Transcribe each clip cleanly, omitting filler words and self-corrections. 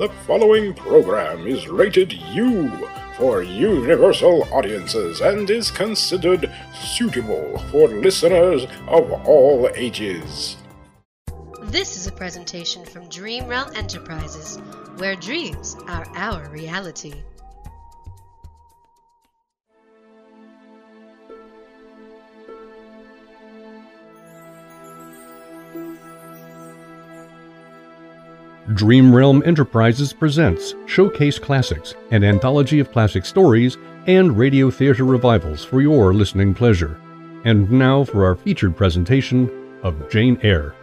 The following program is rated U for universal audiences and is considered suitable for listeners of all ages. This is a presentation from Dream Realm Enterprises, where dreams are our reality. Dream Realm Enterprises presents Showcase Classics, an anthology of classic stories and radio theater revivals for your listening pleasure. And now for our featured presentation of Jane Eyre.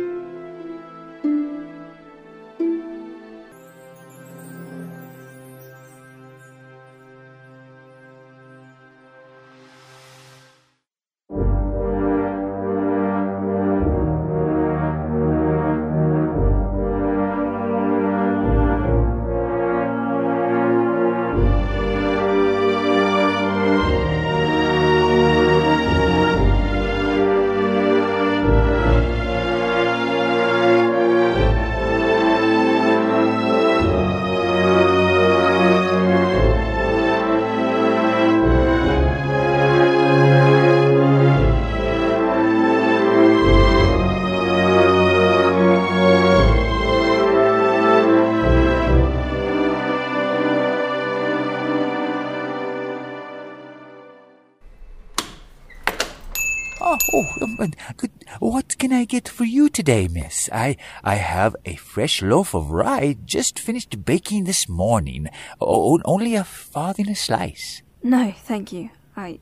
What can I get for you today, miss? I have a fresh loaf of rye just finished baking this morning. Only a farthing a slice. No, thank you.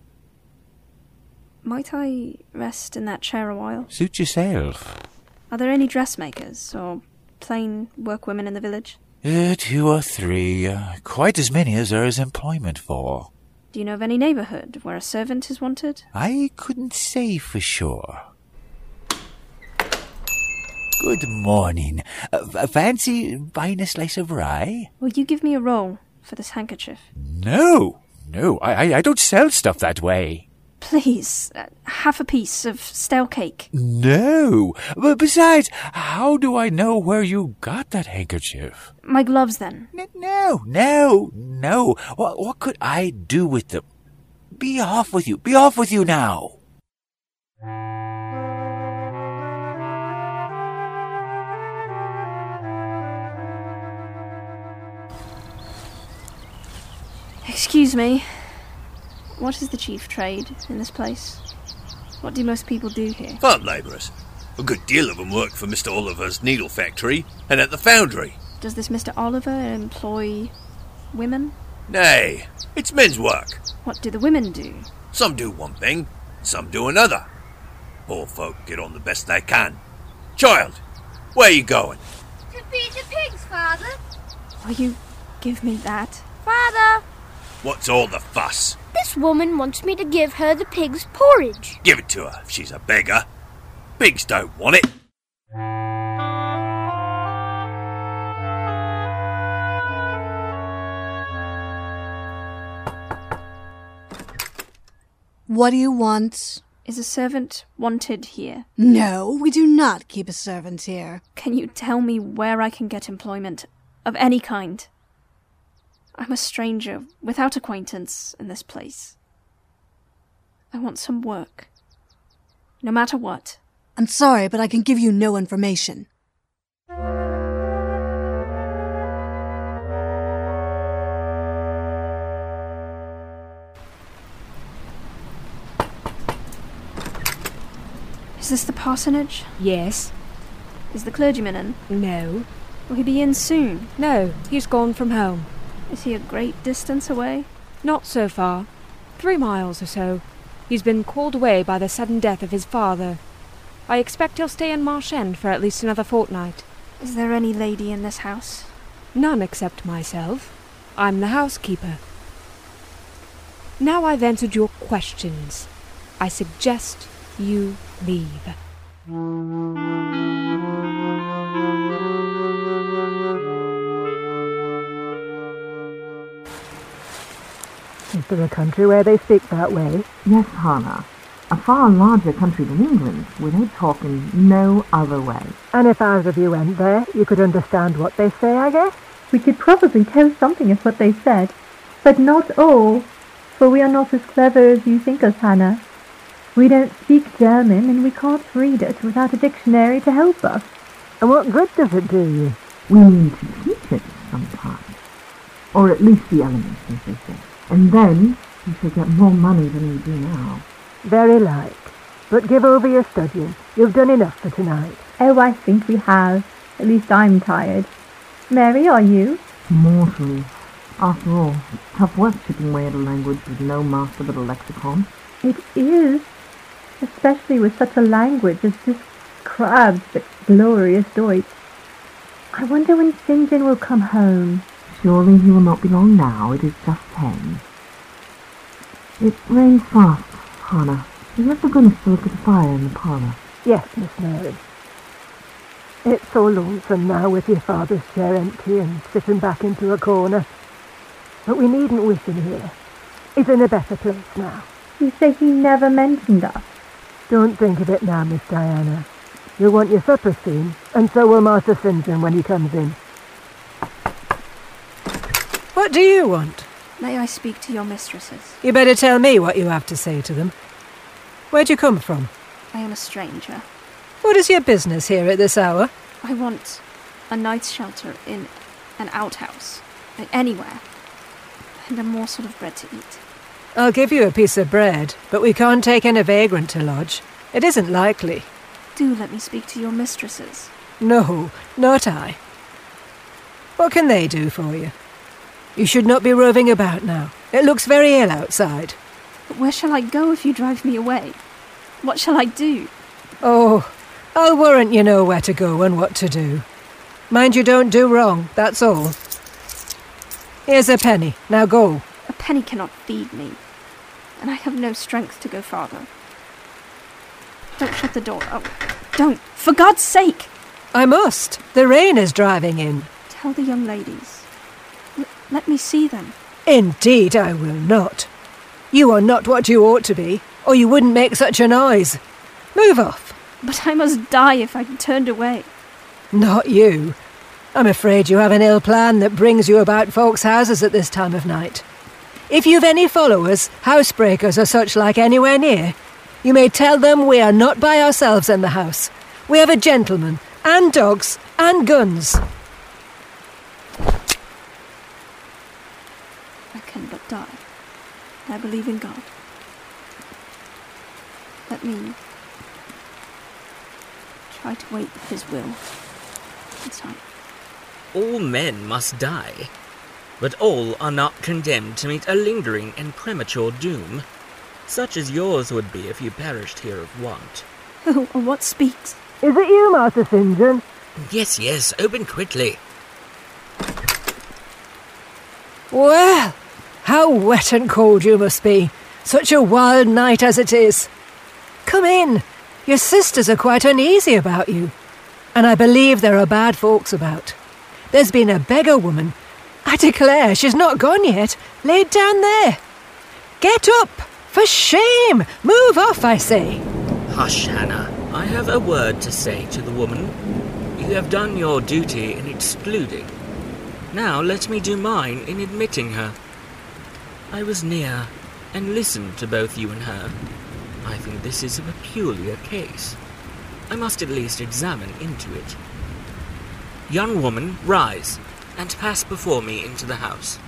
Might I rest in that chair a while? Suit yourself. Are there any dressmakers or plain workwomen in the village? 2 or 3. Quite as many as there is employment for. Do you know of any neighbourhood where a servant is wanted? I couldn't say for sure. Good morning. Fancy buying a slice of rye? Will you give me a roll for this handkerchief? No, I don't sell stuff that way. Please, half a piece of stale cake. No, but besides, how do I know where you got that handkerchief? My gloves, then. No. What could I do with them? Be off with you now. Excuse me. What is the chief trade in this place? What do most people do here? Farm labourers. A good deal of them work for Mr. Oliver's needle factory and at the foundry. Does this Mr. Oliver employ women? Nay, it's men's work. What do the women do? Some do one thing, some do another. Poor folk get on the best they can. Child, where are you going? To feed the pigs, Father. Will you give me that? Father! What's all the fuss? This woman wants me to give her the pig's porridge. Give it to her if she's a beggar. Pigs don't want it. What do you want? Is a servant wanted here? No, we do not keep a servant here. Can you tell me where I can get employment of any kind? I'm a stranger, without acquaintance in this place. I want some work. No matter what. I'm sorry, but I can give you no information. Is this the parsonage? Yes. Is the clergyman in? No. Will he be in soon? No, he's gone from home. Is he a great distance away? Not so far. 3 miles or so. He's been called away by the sudden death of his father. I expect he'll stay in Marsh End for at least another fortnight. Is there any lady in this house? None except myself. I'm the housekeeper. Now I've answered your questions, I suggest you leave. Is there a country where they speak that way? Yes, Hannah. A far larger country than England, where they talk in no other way. And if either of you went there, you could understand what they say, I guess? We could probably tell something of what they said, but not all, for we are not as clever as you think us, Hannah. We don't speak German, and we can't read it without a dictionary to help us. And what good does it do you? We need to teach it sometime. Or at least the elements, as they say. And then you shall get more money than you do now. Very like. But give over your studying. You've done enough for tonight. Oh, I think we have. At least I'm tired. Mary, are you? Mortally. After all, it's tough work chipping away at a language with no master but a lexicon. It is. Especially with such a language as this crabbed but glorious Deutsch. I wonder when St. John will come home. Surely he will not be long now. It is just 10. It rains fast, Hannah. Do you have the goodness to look at the fire in the parlour? Yes, Miss Mary. It's so lonesome now with your father's chair empty and sitting back into a corner. But we needn't wish him here. He's in a better place now. You say he never mentioned us. Don't think of it now, Miss Diana. You'll want your supper soon, and so will Master St. John when he comes in. What do you want? May I speak to your mistresses? You better tell me what you have to say to them. Where'd you come from? I am a stranger. What is your business here at this hour? I want a night's shelter in an outhouse. Anywhere. And a morsel of bread to eat. I'll give you a piece of bread, but we can't take in a vagrant to lodge. It isn't likely. Do let me speak to your mistresses. No, not I. What can they do for you? You should not be roving about now. It looks very ill outside. But where shall I go if you drive me away? What shall I do? Oh, I'll warrant you know where to go and what to do. Mind you don't do wrong, that's all. Here's a penny. Now go. A penny cannot feed me, and I have no strength to go farther. Don't shut the door. Oh, don't. For God's sake! I must. The rain is driving in. Tell the young ladies. Let me see them. Indeed I will not. You are not what you ought to be, or you wouldn't make such a noise. Move off. But I must die if I'm turned away. Not you. I'm afraid you have an ill plan that brings you about folks' houses at this time of night. If you've any followers, housebreakers or such like anywhere near, you may tell them we are not by ourselves in the house. We have a gentleman, and dogs, and guns. I can but die. I believe in God. Let me try to wait his will. It's time. All men must die, but all are not condemned to meet a lingering and premature doom, such as yours would be if you perished here of want. Oh, what speaks? Is it you, Master St. John? Yes, open quickly. Well, how wet and cold you must be. Such a wild night as it is. Come in. Your sisters are quite uneasy about you. And I believe there are bad folks about. There's been a beggar woman. I declare she's not gone yet. Laid down there. Get up! For shame! Move off, I say. Hush, Hannah. I have a word to say to the woman. You have done your duty in excluding. Now let me do mine in admitting her. I was near and listened to both you and her. I think this is a peculiar case. I must at least examine into it. Young woman, rise, and pass before me into the house.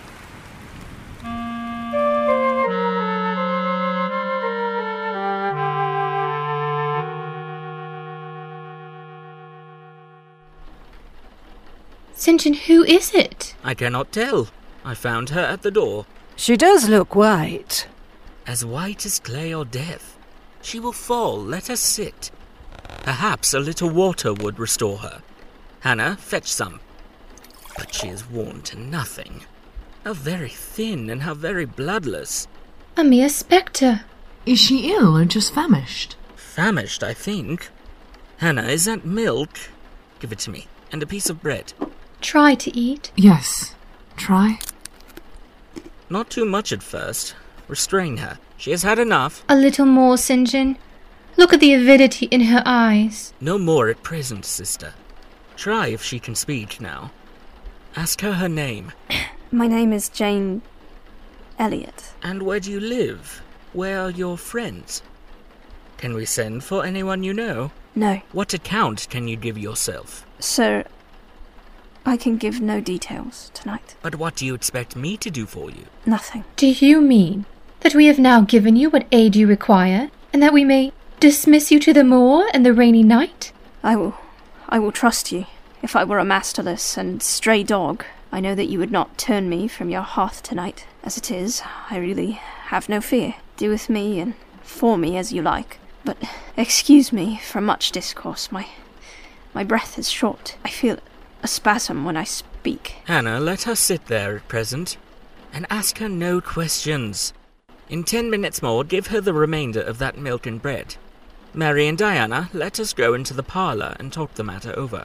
St. John, who is it? I cannot tell. I found her at the door. She does look white. As white as clay or death. She will fall. Let her sit. Perhaps a little water would restore her. Hannah, fetch some. But she is worn to nothing. How very thin and how very bloodless. A mere spectre. Is she ill or just famished? Famished, I think. Hannah, is that milk? Give it to me. And a piece of bread. Try to eat. Yes. Try. Not too much at first. Restrain her. She has had enough. A little more, St. John. Look at the avidity in her eyes. No more at present, sister. Try if she can speak now. Ask her name. My name is Jane Elliot. And where do you live? Where are your friends? Can we send for anyone you know? No. What account can you give yourself? Sir, I can give no details tonight. But what do you expect me to do for you? Nothing. Do you mean that we have now given you what aid you require, and that we may dismiss you to the moor and the rainy night? I will trust you. If I were a masterless and stray dog, I know that you would not turn me from your hearth tonight. As it is, I really have no fear. Do with me and for me as you like. But excuse me for much discourse. My breath is short. I feel a spasm when I speak. Hannah, let her sit there at present, and ask her no questions. In 10 minutes more, give her the remainder of that milk and bread. Mary and Diana, let us go into the parlour and talk the matter over.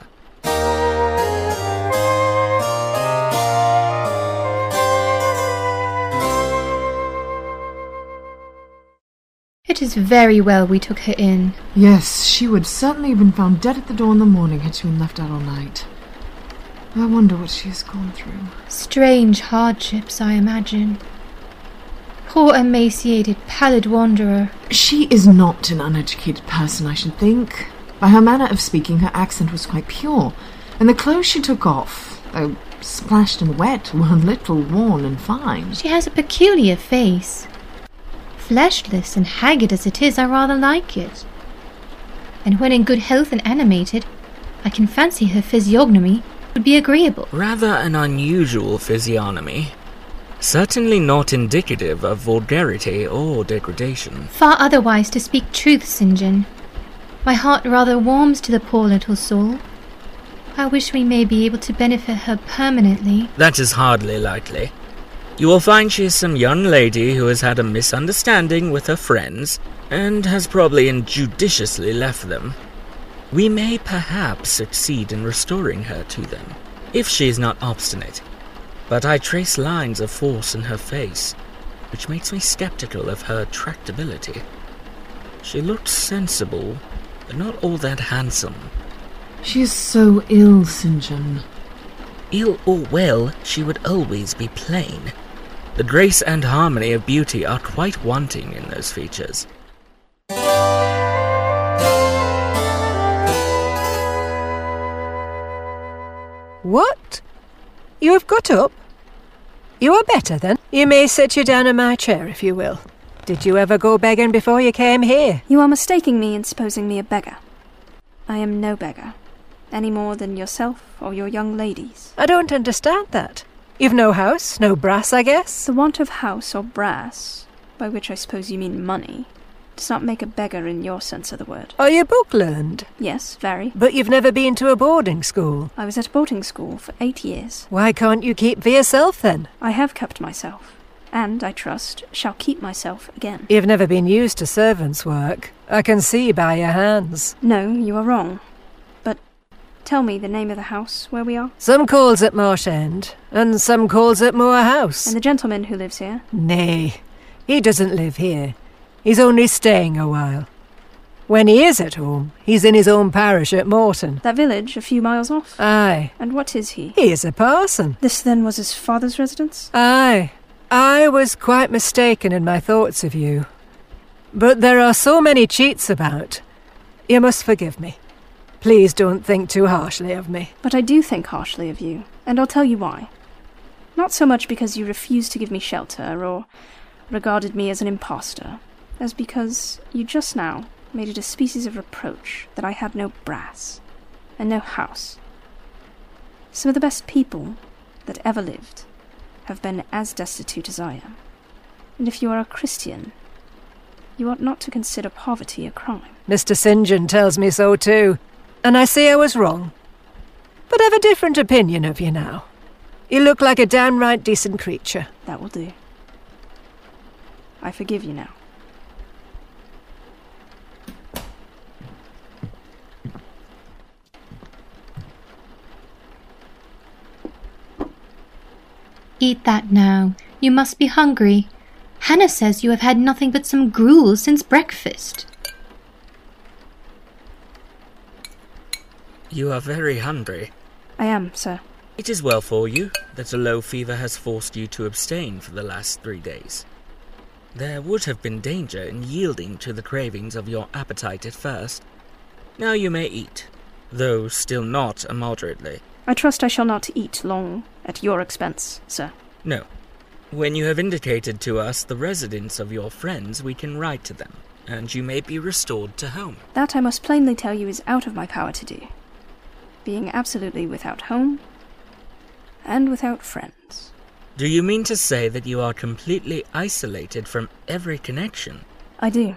It is very well we took her in. Yes, she would certainly have been found dead at the door in the morning had she been left out all night. I wonder what she has gone through. Strange hardships, I imagine. Poor emaciated, pallid wanderer. She is not an uneducated person, I should think. By her manner of speaking, her accent was quite pure, and the clothes she took off, though splashed and wet, were a little worn and fine. She has a peculiar face. Fleshless and haggard as it is, I rather like it. And when in good health and animated, I can fancy her physiognomy would be agreeable. Rather an unusual physiognomy. Certainly not indicative of vulgarity or degradation. Far otherwise, to speak truth, St. John. My heart rather warms to the poor little soul. I wish we may be able to benefit her permanently. That is hardly likely. You will find she is some young lady who has had a misunderstanding with her friends, and has probably injudiciously left them. We may perhaps succeed in restoring her to them, if she is not obstinate. But I trace lines of force in her face, which makes me skeptical of her tractability. She looks sensible, but not all that handsome. She is so ill, St. John. Ill or well, she would always be plain. The grace and harmony of beauty are quite wanting in those features. What? You have got up? You are better, then. You may sit you down in my chair, if you will. Did you ever go begging before you came here? You are mistaking me in supposing me a beggar. I am no beggar, any more than yourself or your young ladies. I don't understand that. You've no house, no brass, I guess? The want of house or brass, by which I suppose you mean money, does not make a beggar in your sense of the word. Are you book-learned? Yes, very. But you've never been to a boarding school? I was at a boarding school for 8 years. Why can't you keep for yourself, then? I have kept myself, and, I trust, shall keep myself again. You've never been used to servants' work. I can see by your hands. No, you are wrong. But tell me the name of the house where we are. Some calls at Marsh End, and some calls at Moor House. And the gentleman who lives here? Nay, he doesn't live here. He's only staying a while. When he is at home, he's in his own parish at Morton. That village a few miles off? Aye. And what is he? He is a parson. This then was his father's residence? Aye. I was quite mistaken in my thoughts of you. But there are so many cheats about. You must forgive me. Please don't think too harshly of me. But I do think harshly of you, and I'll tell you why. Not so much because you refused to give me shelter, or regarded me as an impostor, as because you just now made it a species of reproach that I had no brass, and no house. Some of the best people that ever lived have been as destitute as I am. And if you are a Christian, you ought not to consider poverty a crime. Mr. St. John tells me so too, and I say I was wrong. But I've a different opinion of you now. You look like a downright decent creature. That will do. I forgive you now. Eat that now. You must be hungry. Hannah says you have had nothing but some gruel since breakfast. You are very hungry. I am, sir. It is well for you that a low fever has forced you to abstain for the last 3 days. There would have been danger in yielding to the cravings of your appetite at first. Now you may eat, though still not immoderately. I trust I shall not eat long at your expense, sir. No. When you have indicated to us the residence of your friends, we can write to them, and you may be restored to home. That I must plainly tell you is out of my power to do. Being absolutely without home, and without friends. Do you mean to say that you are completely isolated from every connection? I do.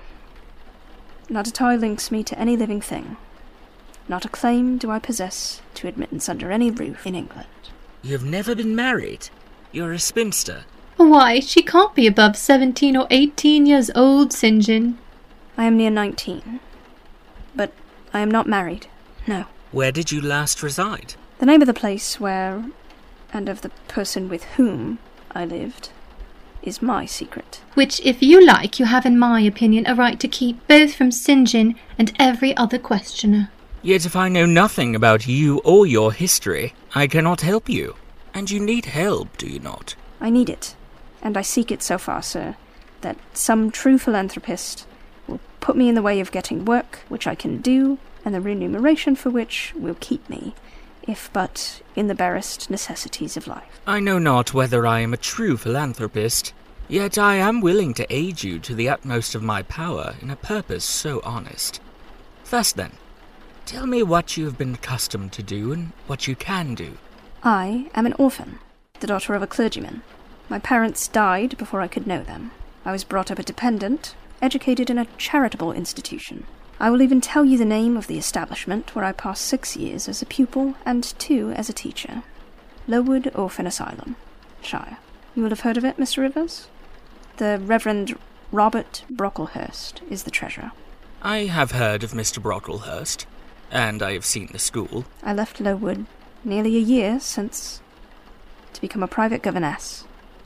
Not a tie links me to any living thing. Not a claim do I possess to admittance under any roof in England. You have never been married. You're a spinster. Why, she can't be above 17 or 18 years old, St. John. I am near 19. But I am not married, no. Where did you last reside? The name of the place where, and of the person with whom I lived, is my secret. Which, if you like, you have, in my opinion, a right to keep both from St. John and every other questioner. Yet if I know nothing about you or your history, I cannot help you. And you need help, do you not? I need it, and I seek it so far, sir, that some true philanthropist will put me in the way of getting work which I can do, and the remuneration for which will keep me, if but in the barest necessities of life. I know not whether I am a true philanthropist, yet I am willing to aid you to the utmost of my power in a purpose so honest. First then, tell me what you have been accustomed to do and what you can do. I am an orphan, the daughter of a clergyman. My parents died before I could know them. I was brought up a dependent, educated in a charitable institution. I will even tell you the name of the establishment where I passed 6 years as a pupil and 2 as a teacher. Lowood Orphan Asylum, Shire. You will have heard of it, Mr. Rivers? The Reverend Robert Brocklehurst is the treasurer. I have heard of Mr. Brocklehurst, and I have seen the school. I left Lowood nearly a year since to become a private governess.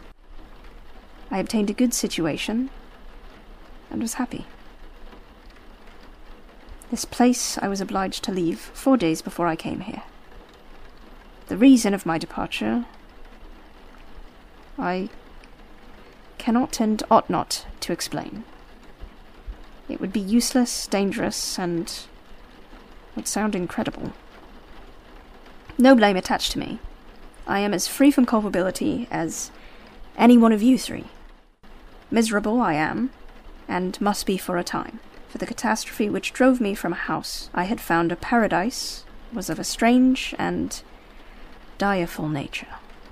I obtained a good situation and was happy. This place I was obliged to leave 4 days before I came here. The reason of my departure I cannot and ought not to explain. It would be useless, dangerous, and would sound incredible. No blame attached to me. I am as free from culpability as any one of you 3. Miserable I am, and must be for a time. For the catastrophe which drove me from a house I had found a paradise was of a strange and direful nature.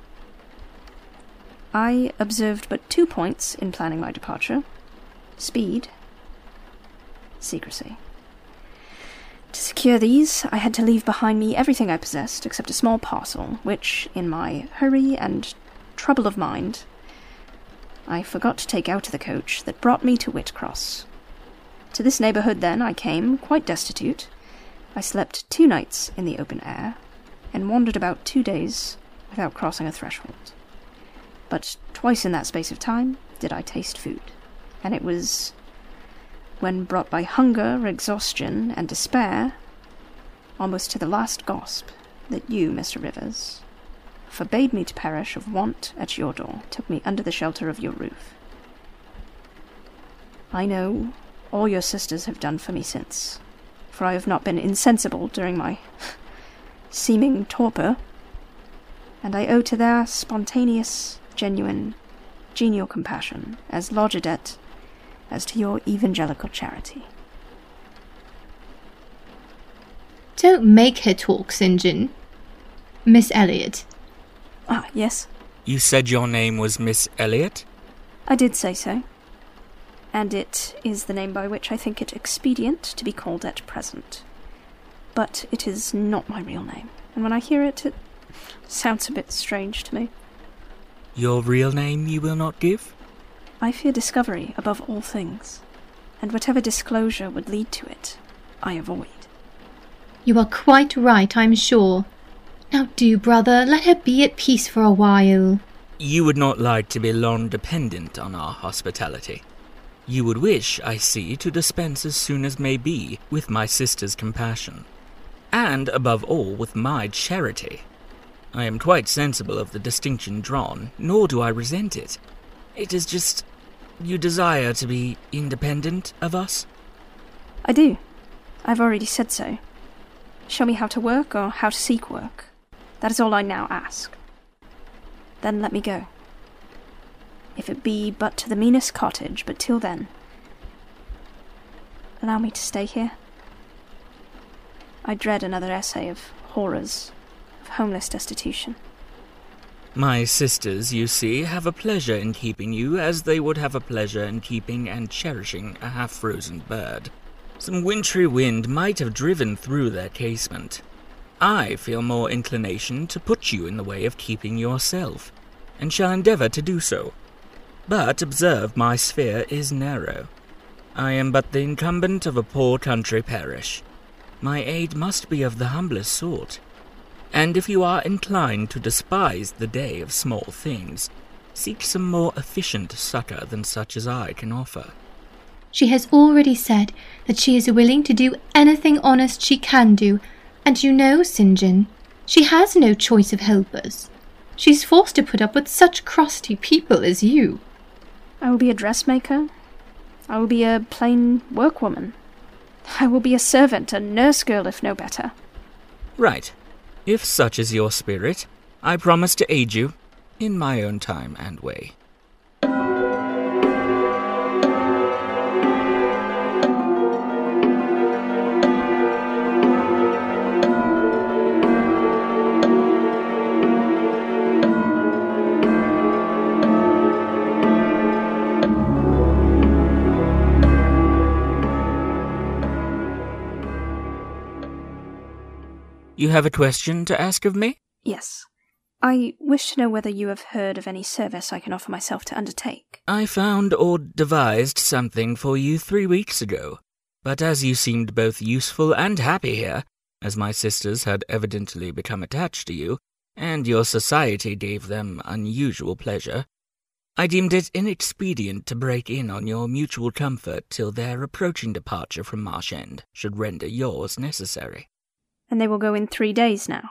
I observed but 2 points in planning my departure: speed, secrecy. To secure these, I had to leave behind me everything I possessed except a small parcel, which, in my hurry and trouble of mind, I forgot to take out of the coach that brought me to Whitcross. To this neighbourhood, then, I came, quite destitute. I slept 2 nights in the open air, and wandered about 2 days without crossing a threshold. But twice in that space of time did I taste food, and it was when brought by hunger, exhaustion, and despair, almost to the last gasp, that you, Mr. Rivers, forbade me to perish of want at your door, took me under the shelter of your roof. I know all your sisters have done for me since, for I have not been insensible during my seeming torpor, and I owe to their spontaneous, genuine, genial compassion as large a debt as to your evangelical charity. Don't make her talk, St. John. Miss Elliot. Ah, yes? You said your name was Miss Elliot? I did say so. And it is the name by which I think it expedient to be called at present. But it is not my real name, and when I hear it, it sounds a bit strange to me. Your real name you will not give? I fear discovery above all things, and whatever disclosure would lead to it, I avoid. You are quite right, I'm sure. Now do, brother, let her be at peace for a while. You would not like to be long dependent on our hospitality. You would wish, I see, to dispense as soon as may be with my sister's compassion, and, above all, with my charity. I am quite sensible of the distinction drawn, nor do I resent it. It is just, you desire to be independent of us? I do. I've already said so. Show me how to work or how to seek work. That is all I now ask. Then let me go. If it be but to the meanest cottage, but till then, allow me to stay here. I dread another essay of horrors, of homeless destitution. My sisters, you see, have a pleasure in keeping you as they would have a pleasure in keeping and cherishing a half-frozen bird. Some wintry wind might have driven through their casement. I feel more inclination to put you in the way of keeping yourself, and shall endeavour to do so. But observe, my sphere is narrow. I am but the incumbent of a poor country parish. My aid must be of the humblest sort. And if you are inclined to despise the day of small things, seek some more efficient succour than such as I can offer. She has already said that she is willing to do anything honest she can do, and you know, St. John, she has no choice of helpers. She's forced to put up with such crusty people as you. I will be a dressmaker. I will be a plain workwoman. I will be a servant, a nurse girl, if no better. Right. If such is your spirit, I promise to aid you in my own time and way. You have a question to ask of me? Yes. I wish to know whether you have heard of any service I can offer myself to undertake. I found or devised something for you 3 weeks ago, but as you seemed both useful and happy here, as my sisters had evidently become attached to you, and your society gave them unusual pleasure, I deemed it inexpedient to break in on your mutual comfort till their approaching departure from Marsh End should render yours necessary. And they will go in 3 days now?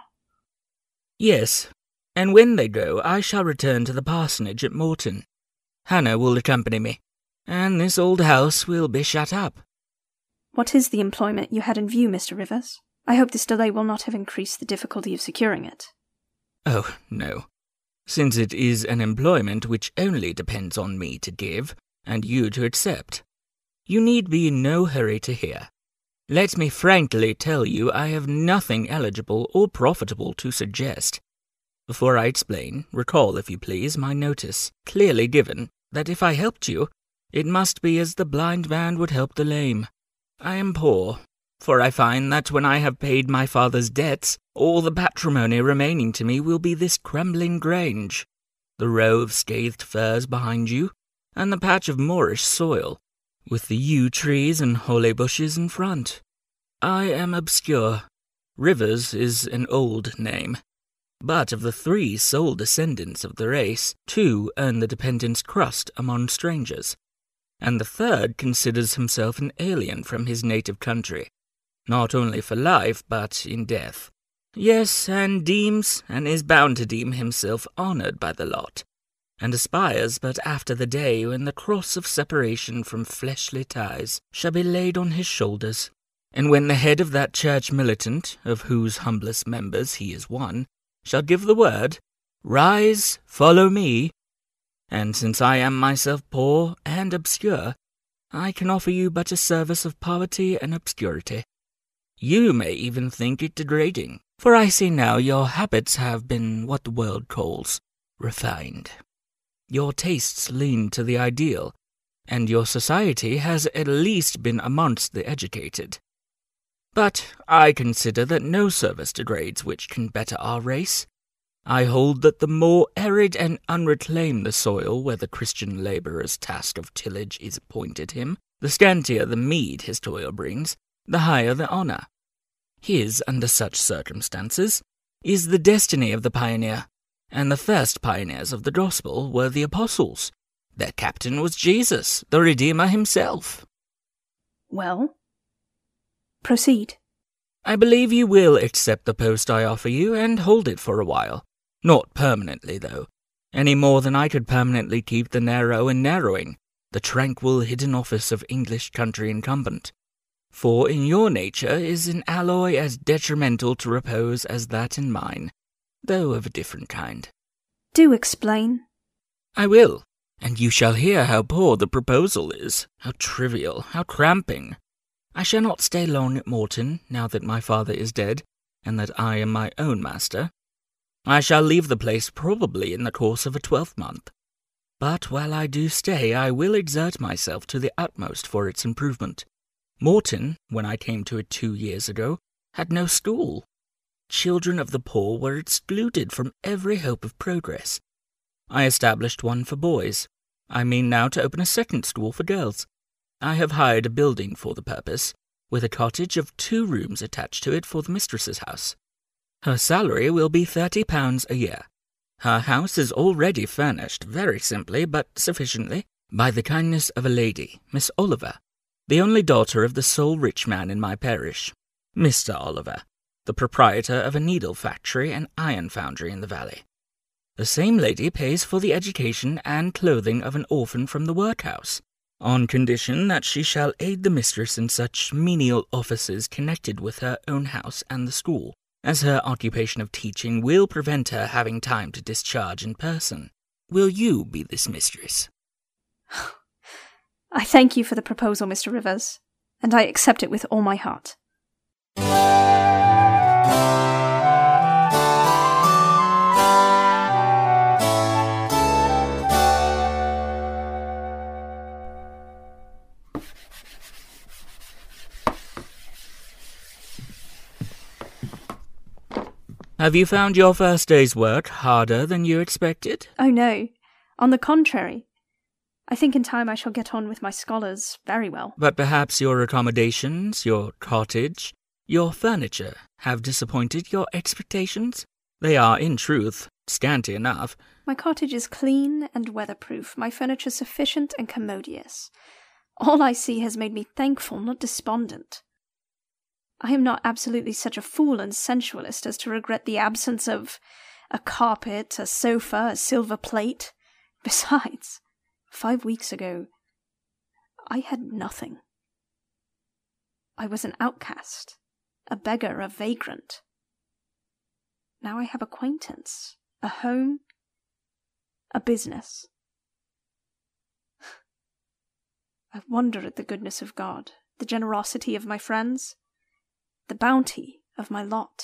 Yes, and when they go, I shall return to the parsonage at Morton. Hannah will accompany me, and this old house will be shut up. What is the employment you had in view, Mr. Rivers? I hope this delay will not have increased the difficulty of securing it. Oh, no. Since it is an employment which only depends on me to give, and you to accept. You need be in no hurry to hear. Let me frankly tell you I have nothing eligible or profitable to suggest. Before I explain, recall, if you please, my notice, clearly given, that if I helped you, it must be as the blind man would help the lame. I am poor, for I find that when I have paid my father's debts, all the patrimony remaining to me will be this crumbling grange, the row of scathed firs behind you, and the patch of moorish soil, with the yew trees and holly bushes in front. I am obscure. Rivers is an old name. But of the 3 sole descendants of the race, 2 earn the dependent's crust among strangers, and the 3rd considers himself an alien from his native country, not only for life, but in death. Yes, and deems, and is bound to deem himself honoured by the lot, and aspires but after the day when the cross of separation from fleshly ties shall be laid on his shoulders, and when the head of that church militant, of whose humblest members he is one, shall give the word, "Rise, follow me," and since I am myself poor and obscure, I can offer you but a service of poverty and obscurity. You may even think it degrading, for I see now your habits have been what the world calls refined. Your tastes lean to the ideal, and your society has at least been amongst the educated. But I consider that no service degrades which can better our race. I hold that the more arid and unreclaimed the soil where the Christian labourer's task of tillage is appointed him, the scantier the meed his toil brings, the higher the honour. His, under such circumstances, is the destiny of the pioneer, and the first pioneers of the gospel were the apostles. Their captain was Jesus, the Redeemer himself. Well, proceed. I believe you will accept the post I offer you and hold it for a while, Not permanently, though, any more than I could permanently keep the narrow and narrowing, the tranquil hidden office of English country incumbent. For in your nature is an alloy as detrimental to repose as that in mine, though of a different kind. Do explain. I will, and you shall hear how poor the proposal is, how trivial, how cramping. I shall not stay long at Morton, now that my father is dead, and that I am my own master. I shall leave the place probably in the course of a 12-month. But while I do stay, I will exert myself to the utmost for its improvement. Morton, when I came to it 2 years ago, had no school. Children of the poor were excluded from every hope of progress. I established one for boys. I mean now to open a second school for girls. I have hired a building for the purpose, with a cottage of 2 rooms attached to it for the mistress's house. Her salary will be £30 a year. Her house is already furnished, very simply, but sufficiently, by the kindness of a lady, Miss Oliver, the only daughter of the sole rich man in my parish, Mr. Oliver, the proprietor of a needle factory and iron foundry in the valley. The same lady pays for the education and clothing of an orphan from the workhouse, on condition that she shall aid the mistress in such menial offices connected with her own house and the school, as her occupation of teaching will prevent her having time to discharge in person. Will you be this mistress? I thank you for the proposal, Mr. Rivers, and I accept it with all my heart. Have you found your first day's work harder than you expected? Oh no, on the contrary. I think in time I shall get on with my scholars very well. But perhaps your accommodations, your cottage, your furniture have disappointed your expectations? They are, in truth, scanty enough. My cottage is clean and weatherproof, my furniture sufficient and commodious. All I see has made me thankful, not despondent. I am not absolutely such a fool and sensualist as to regret the absence of a carpet, a sofa, a silver plate. Besides, 5 weeks ago, I had nothing. I was an outcast, a beggar, a vagrant. Now I have acquaintance, a home, a business. I wonder at the goodness of God, the generosity of my friends, the bounty of my lot.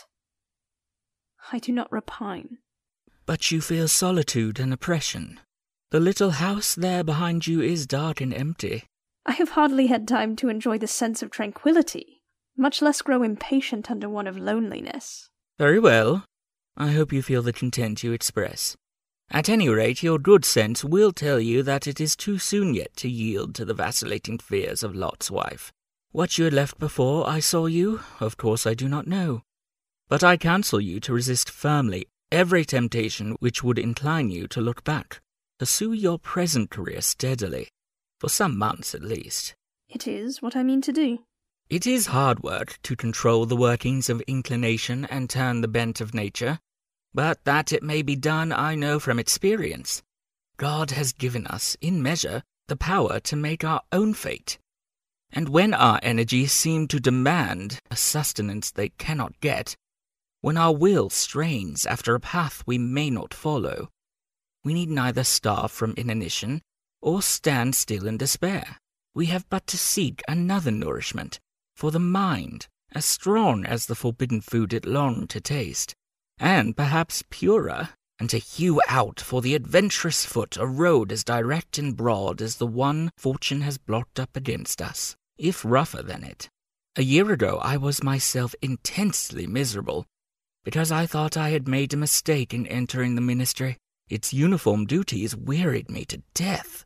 I do not repine. But you feel solitude and oppression. The little house there behind you is dark and empty. I have hardly had time to enjoy the sense of tranquillity, much less grow impatient under one of loneliness. Very well. I hope you feel the content you express. At any rate, your good sense will tell you that it is too soon yet to yield to the vacillating fears of Lot's wife. What you had left before I saw you, of course I do not know. But I counsel you to resist firmly every temptation which would incline you to look back. Pursue your present career steadily, for some months at least. It is what I mean to do. It is hard work to control the workings of inclination and turn the bent of nature, but that it may be done I know from experience. God has given us, in measure, the power to make our own fate. And when our energies seem to demand a sustenance they cannot get, when our will strains after a path we may not follow, we need neither starve from inanition or stand still in despair. We have but to seek another nourishment for the mind, as strong as the forbidden food it longed to taste, and perhaps purer, and to hew out for the adventurous foot a road as direct and broad as the one fortune has blocked up against us, if rougher than it. A year ago I was myself intensely miserable, because I thought I had made a mistake in entering the ministry. Its uniform duties wearied me to death.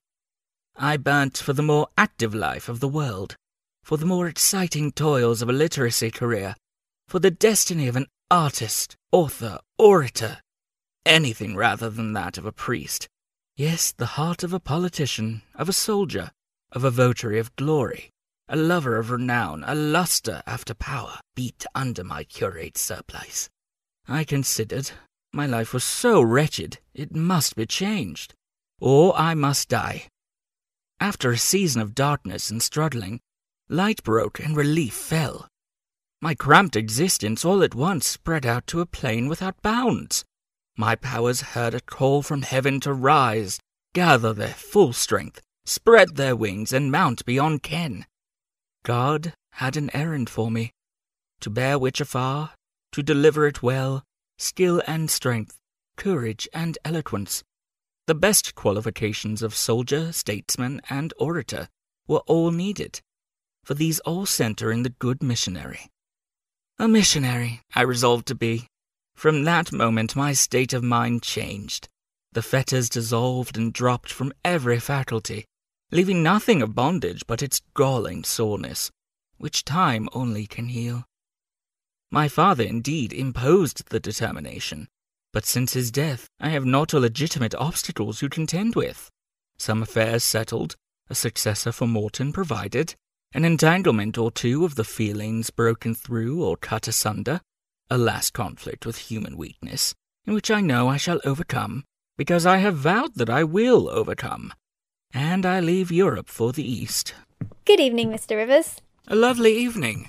I burnt for the more active life of the world, for the more exciting toils of a literacy career, for the destiny of an artist, author, orator, anything rather than that of a priest. Yes, the heart of a politician, of a soldier, of a votary of glory, a lover of renown, a luster after power, beat under my curate's surplice. I considered, My life was so wretched, it must be changed, or I must die. After a season of darkness and struggling, light broke and relief fell. My cramped existence all at once spread out to a plain without bounds. My powers heard a call from heaven to rise, gather their full strength, spread their wings, and mount beyond ken. God had an errand for me, to bear which afar, to deliver it well, skill and strength, courage and eloquence. The best qualifications of soldier, statesman, and orator were all needed, for these all centre in the good missionary. A missionary I resolved to be. From that moment my state of mind changed. The fetters dissolved and dropped from every faculty, leaving nothing of bondage but its galling soreness, which time only can heal. My father indeed imposed the determination, but since his death I have not a legitimate obstacles to contend with. Some affairs settled, a successor for Morton provided, an entanglement or two of the feelings broken through or cut asunder, a last conflict with human weakness, in which I know I shall overcome, because I have vowed that I will overcome, and I leave Europe for the East. Good evening, Mr. Rivers. A lovely evening,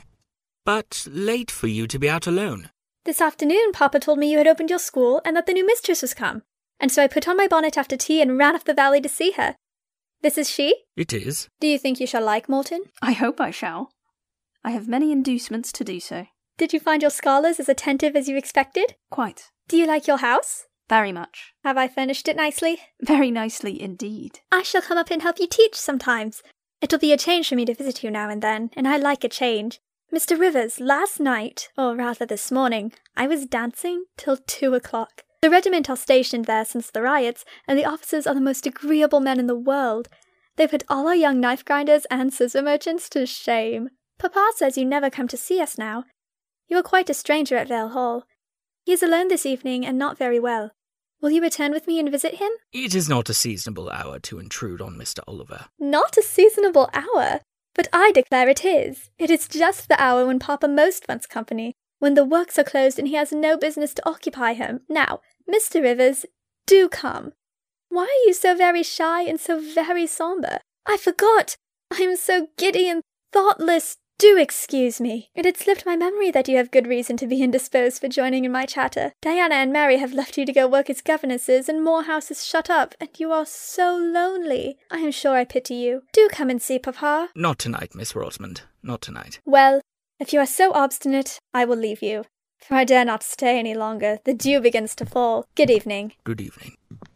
but late for you to be out alone. This afternoon Papa told me you had opened your school and that the new mistress was come, and so I put on my bonnet after tea and ran up the valley to see her. This is she? It is. Do you think you shall like Morton? I hope I shall. I have many inducements to do so. Did you find your scholars as attentive as you expected? Quite. Do you like your house? Very much. Have I furnished it nicely? Very nicely indeed. I shall come up and help you teach sometimes. It'll be a change for me to visit you now and then, and I like a change. Mr. Rivers, last night, or rather this morning, I was dancing till 2 o'clock. The regiment are stationed there since the riots, and the officers are the most agreeable men in the world. They put all our young knife grinders and scissor merchants to shame. Papa says you never come to see us now. You are quite a stranger at Vale Hall. He is alone this evening and not very well. Will you return with me and visit him? It is not a seasonable hour to intrude on Mr. Oliver. Not a seasonable hour? But I declare it is. It is just the hour when Papa most wants company, when the works are closed and he has no business to occupy him. Now, Mr. Rivers, do come. Why are you so very shy and so very sombre? I forgot! I am so giddy and thoughtless. Do excuse me. It had slipped my memory that you have good reason to be indisposed for joining in my chatter. Diana and Mary have left you to go work as governesses, and Morehouse is shut up, and you are so lonely. I am sure I pity you. Do come and see Papa. Not tonight, Miss Rosamond. Not tonight. Well, if you are so obstinate, I will leave you, for I dare not stay any longer. The dew begins to fall. Good evening. Good evening.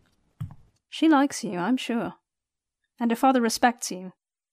She likes you, I'm sure. And her father respects you.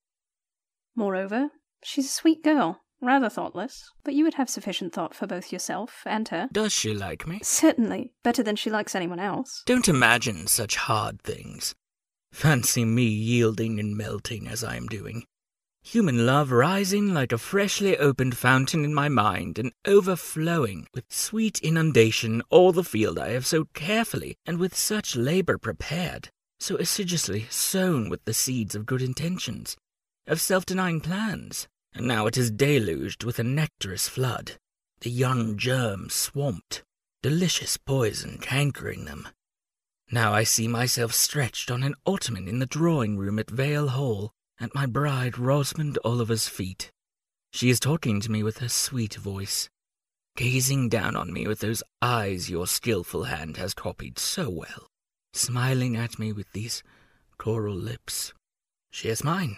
Moreover, she's a sweet girl, rather thoughtless, but you would have sufficient thought for both yourself and her. Does she like me? Certainly, better than she likes anyone else. Don't imagine such hard things. Fancy me yielding and melting as I am doing. Human love rising like a freshly opened fountain in my mind and overflowing with sweet inundation all the field I have so carefully and with such labour prepared, so assiduously sown with the seeds of good intentions, of self-denying plans, and now it is deluged with a nectarous flood, the young germs swamped, delicious poison cankering them. Now I see myself stretched on an ottoman in the drawing-room at Vale Hall, at my bride Rosamond Oliver's feet. She is talking to me with her sweet voice, gazing down on me with those eyes your skilful hand has copied so well, smiling at me with these coral lips. She is mine.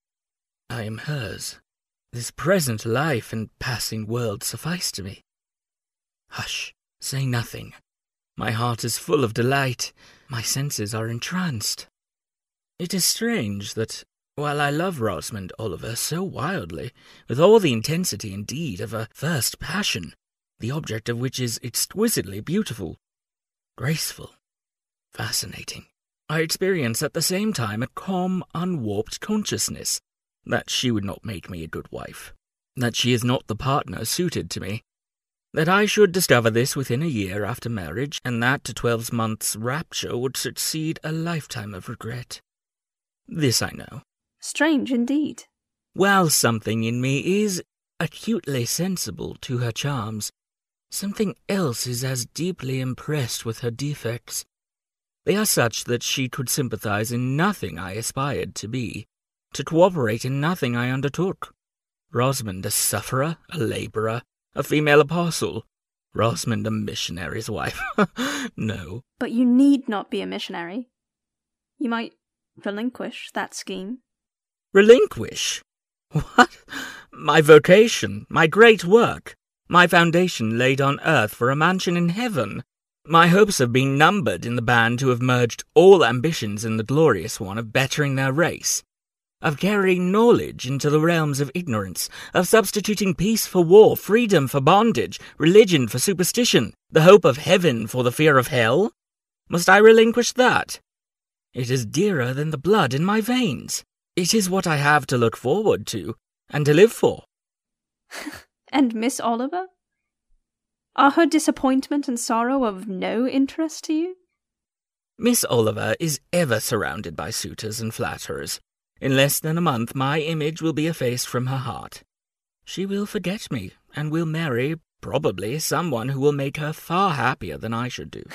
I am hers. This present life and passing world suffice to me. Hush, say nothing. My heart is full of delight. My senses are entranced. It is strange that, while I love Rosamond Oliver so wildly, with all the intensity indeed of a first passion, the object of which is exquisitely beautiful, graceful, fascinating, I experience at the same time a calm, unwarped consciousness that she would not make me a good wife, that she is not the partner suited to me, that I should discover this within a year after marriage, and that to 12 months' rapture would succeed a lifetime of regret. This I know. Strange indeed. While something in me is acutely sensible to her charms, Something else is as deeply impressed with her defects. They are such that she could sympathize in nothing I aspired to be, to cooperate in nothing I undertook. Rosamond a sufferer, a labourer, a female apostle. Rosamond a missionary's wife. No. But you need not be a missionary. You might relinquish that scheme. Relinquish? What? My vocation, my great work, my foundation laid on earth for a mansion in heaven. My hopes have been numbered in the band who have merged all ambitions in the glorious one of bettering their race, of carrying knowledge into the realms of ignorance, of substituting peace for war, freedom for bondage, religion for superstition, the hope of heaven for the fear of hell. Must I relinquish that? It is dearer than the blood in my veins. It is what I have to look forward to, and to live for. And Miss Oliver? Are her disappointment and sorrow of no interest to you? Miss Oliver is ever surrounded by suitors and flatterers. In less than a month my image will be effaced from her heart. She will forget me, and will marry, probably, someone who will make her far happier than I should do.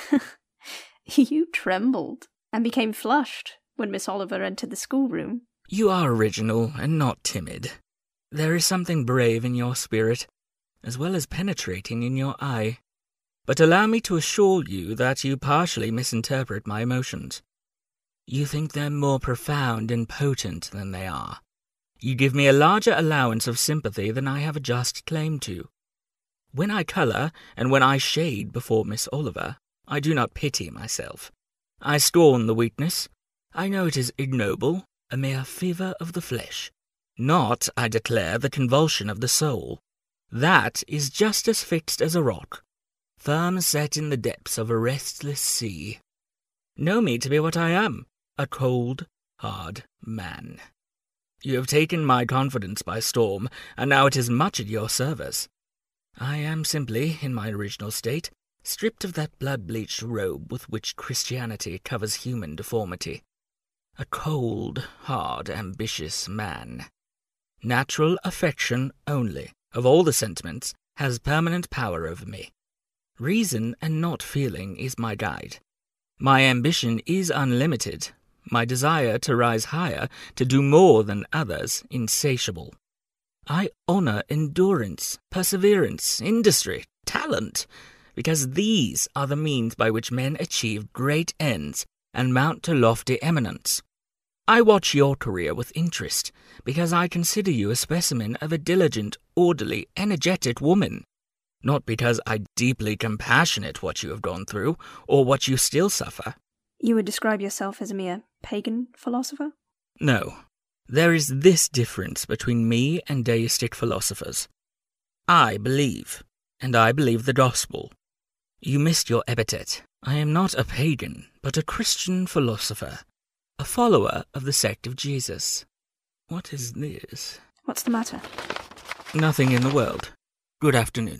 You trembled, and became flushed, when Miss Oliver entered the schoolroom. You are original, and not timid. There is something brave in your spirit, as well as penetrating in your eye. But allow me to assure you that you partially misinterpret my emotions. You think them more profound and potent than they are. You give me a larger allowance of sympathy than I have a just claim to. When I colour, and when I shade before Miss Oliver, I do not pity myself. I scorn the weakness. I know it is ignoble, a mere fever of the flesh. Not, I declare, the convulsion of the soul. That is just as fixed as a rock, firm set in the depths of a restless sea. Know me to be what I am, a cold, hard man. You have taken my confidence by storm, and now it is much at your service. I am simply, in my original state, stripped of that blood-bleached robe with which Christianity covers human deformity. A cold, hard, ambitious man. Natural affection only, of all the sentiments, has permanent power over me. Reason and not feeling is my guide. My ambition is unlimited, my desire to rise higher, to do more than others, insatiable. I honour endurance, perseverance, industry, talent, because these are the means by which men achieve great ends and mount to lofty eminence. I watch your career with interest, because I consider you a specimen of a diligent, orderly, energetic woman, not because I deeply compassionate what you have gone through, or what you still suffer. You would describe yourself as a mere pagan philosopher? No. There is this difference between me and deistic philosophers. I believe, and I believe the gospel. You missed your epithet. I am not a pagan, but a Christian philosopher, a follower of the sect of Jesus. What is this? What's the matter? Nothing in the world. Good afternoon.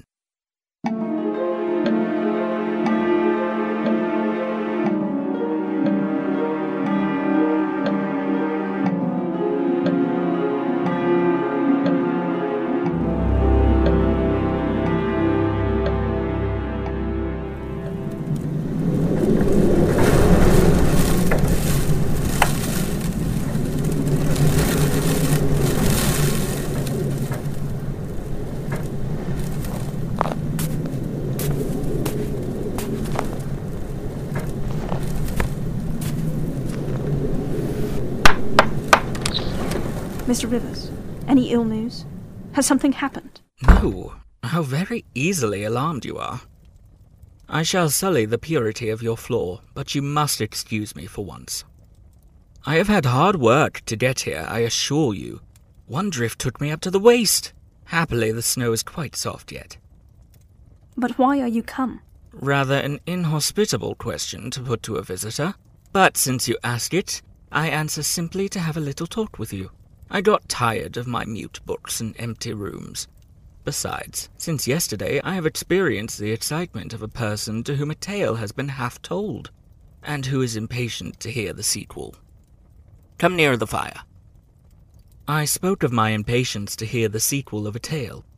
Mr. Rivers, any ill news? Has something happened? No. How very easily alarmed you are. I shall sully the purity of your floor, but you must excuse me for once. I have had hard work to get here, I assure you. One drift took me up to the waist. Happily, the snow is quite soft yet. But why are you come? Rather an inhospitable question to put to a visitor, but since you ask it, I answer simply to have a little talk with you. I got tired of my mute books and empty rooms. Besides, since yesterday I have experienced the excitement of a person to whom a tale has been half told, and who is impatient to hear the sequel. Come nearer the fire. I spoke of my impatience to hear the sequel of a tale.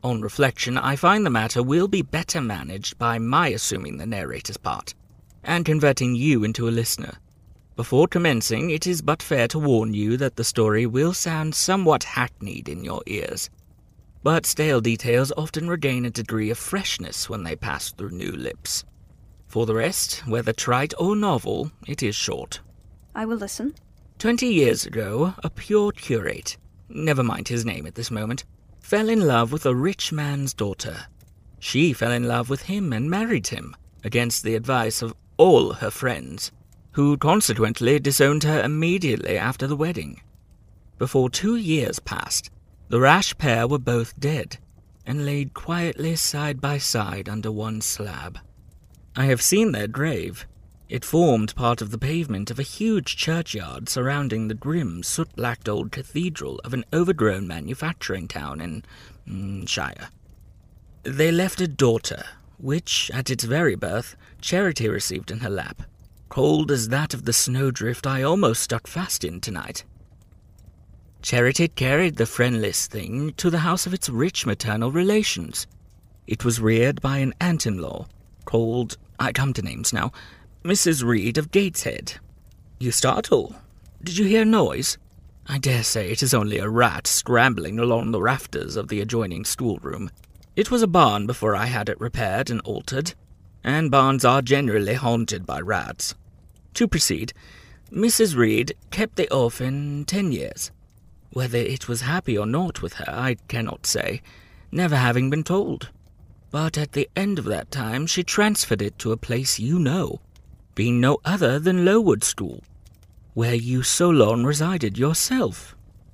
On reflection, I find the matter will be better managed by my assuming the narrator's part, and converting you into a listener. Before commencing, it is but fair to warn you that the story will sound somewhat hackneyed in your ears. But stale details often regain a degree of freshness when they pass through new lips. For the rest, whether trite or novel, it is short. I will listen. 20 years ago, a pure curate, never mind his name at this moment, fell in love with a rich man's daughter. She fell in love with him and married him, against the advice of all her friends, who consequently disowned her immediately after the wedding. Before 2 years passed, the rash pair were both dead, and laid quietly side by side under one slab. I have seen their grave. It formed part of the pavement of a huge churchyard surrounding the grim, soot-blacked old cathedral of an overgrown manufacturing town in Shire. They left a daughter, which, at its very birth, Charity received in her lap, cold as that of the snowdrift I almost stuck fast in tonight. Charity carried the friendless thing to the house of its rich maternal relations. It was reared by an aunt-in-law, called, I come to names now, Mrs. Reed of Gateshead. You startle. Did you hear a noise? I dare say it is only a rat scrambling along the rafters of the adjoining schoolroom. It was a barn before I had it repaired and altered, and barns are generally haunted by rats. To proceed, Mrs. Reed kept the orphan 10 years. Whether it was happy or not with her, I cannot say, never having been told. But at the end of that time, she transferred it to a place you know, being no other than Lowood School, where you so long resided yourself.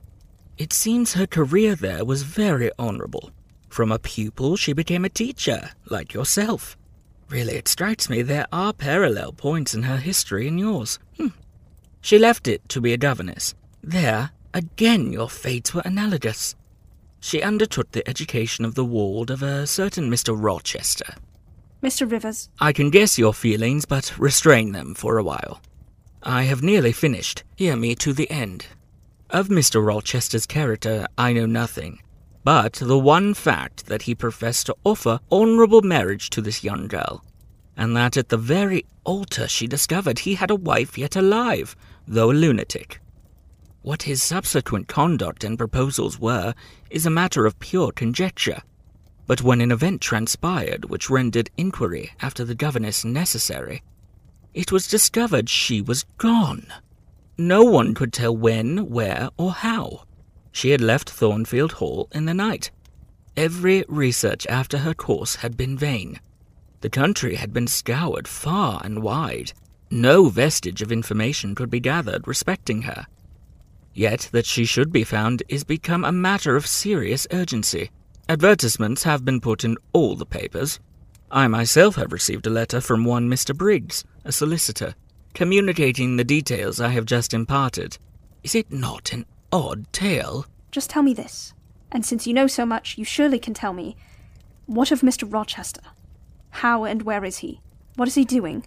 It seems her career there was very honourable. From a pupil, she became a teacher, like yourself. Really, it strikes me there are parallel points in her history and yours. She left it to be a governess. There, again, your fates were analogous. She undertook the education of the ward of a certain Mr. Rochester. Mr. Rivers. I can guess your feelings, but restrain them for a while. I have nearly finished. Hear me to the end. Of Mr. Rochester's character, I know nothing, but the one fact that he professed to offer honourable marriage to this young girl, and that at the very altar she discovered he had a wife yet alive, though a lunatic. What his subsequent conduct and proposals were is a matter of pure conjecture. But when an event transpired which rendered inquiry after the governess necessary, it was discovered she was gone. No one could tell when, where, or how. She had left Thornfield Hall in the night. Every research after her course had been vain. The country had been scoured far and wide. No vestige of information could be gathered respecting her. Yet that she should be found is become a matter of serious urgency. Advertisements have been put in all the papers. I myself have received a letter from one Mr. Briggs, a solicitor, communicating the details I have just imparted. Is it not an odd tale? Just tell me this, and since you know so much, you surely can tell me, what of Mr. Rochester? How and where is he? What is he doing?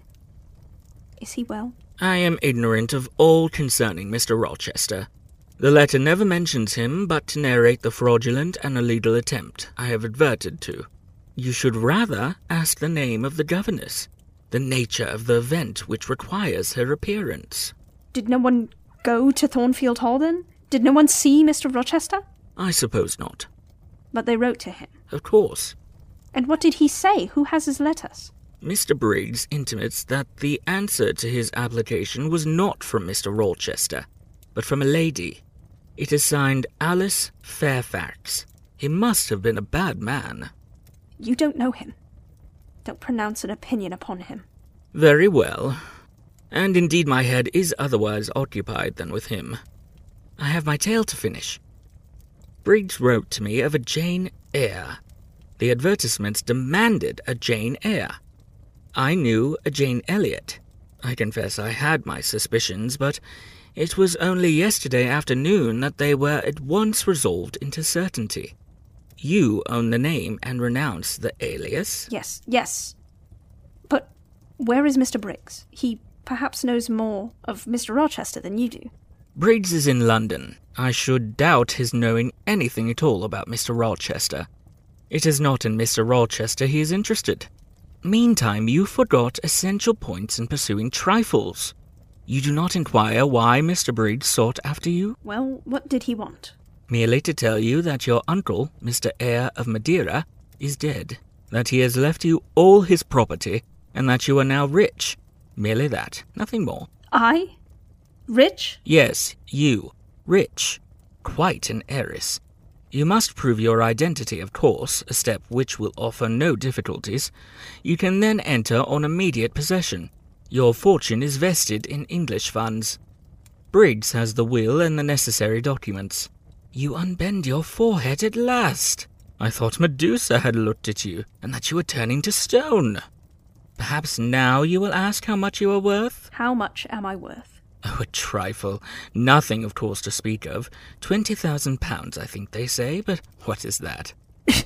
Is he well? I am ignorant of all concerning Mr. Rochester. The letter never mentions him, but to narrate the fraudulent and illegal attempt I have adverted to. You should rather ask the name of the governess, the nature of the event which requires her appearance. Did no one go to Thornfield Hall, then? Did no one see Mr. Rochester? I suppose not. But they wrote to him? Of course. And what did he say? Who has his letters? Mr. Briggs intimates that the answer to his application was not from Mr. Rochester, but from a lady. It is signed Alice Fairfax. He must have been a bad man. You don't know him. Don't pronounce an opinion upon him. Very well. And indeed my head is otherwise occupied than with him. I have my tale to finish. Briggs wrote to me of a Jane Eyre. The advertisements demanded a Jane Eyre. I knew a Jane Elliot. I confess I had my suspicions, but it was only yesterday afternoon that they were at once resolved into certainty. You own the name and renounce the alias? Yes. But where is Mr. Briggs? He perhaps knows more of Mr. Rochester than you do. Briggs is in London. I should doubt his knowing anything at all about Mr. Rochester. It is not in Mr. Rochester he is interested. Meantime, you forgot essential points in pursuing trifles. You do not inquire why Mr. Briggs sought after you? Well, what did he want? Merely to tell you that your uncle, Mr. Eyre of Madeira, is dead, that he has left you all his property, and that you are now rich. Merely that, nothing more. I? Rich? Yes, you. Rich. Quite an heiress. You must prove your identity, of course, a step which will offer no difficulties. You can then enter on immediate possession. Your fortune is vested in English funds. Briggs has the will and the necessary documents. You unbend your forehead at last. I thought Medusa had looked at you, and that you were turning to stone. Perhaps now you will ask how much you are worth? How much am I worth? Oh, a trifle. Nothing, of course, to speak of. £20,000, I think they say, but what is that?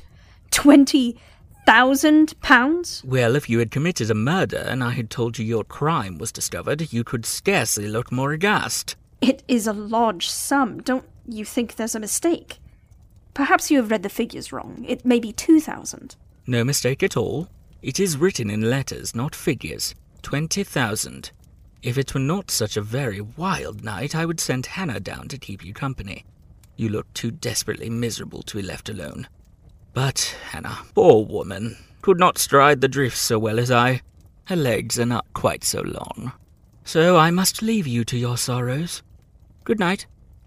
£20,000? Well, if you had committed a murder and I had told you your crime was discovered, you could scarcely look more aghast. It is a large sum. Don't you think there's a mistake? Perhaps you have read the figures wrong. It may be 2,000. No mistake at all. It is written in letters, not figures. 20,000. If it were not such a very wild night, I would send Hannah down to keep you company. You look too desperately miserable to be left alone. But Hannah, poor woman, could not stride the drifts so well as I. Her legs are not quite so long. So I must leave you to your sorrows. Good night.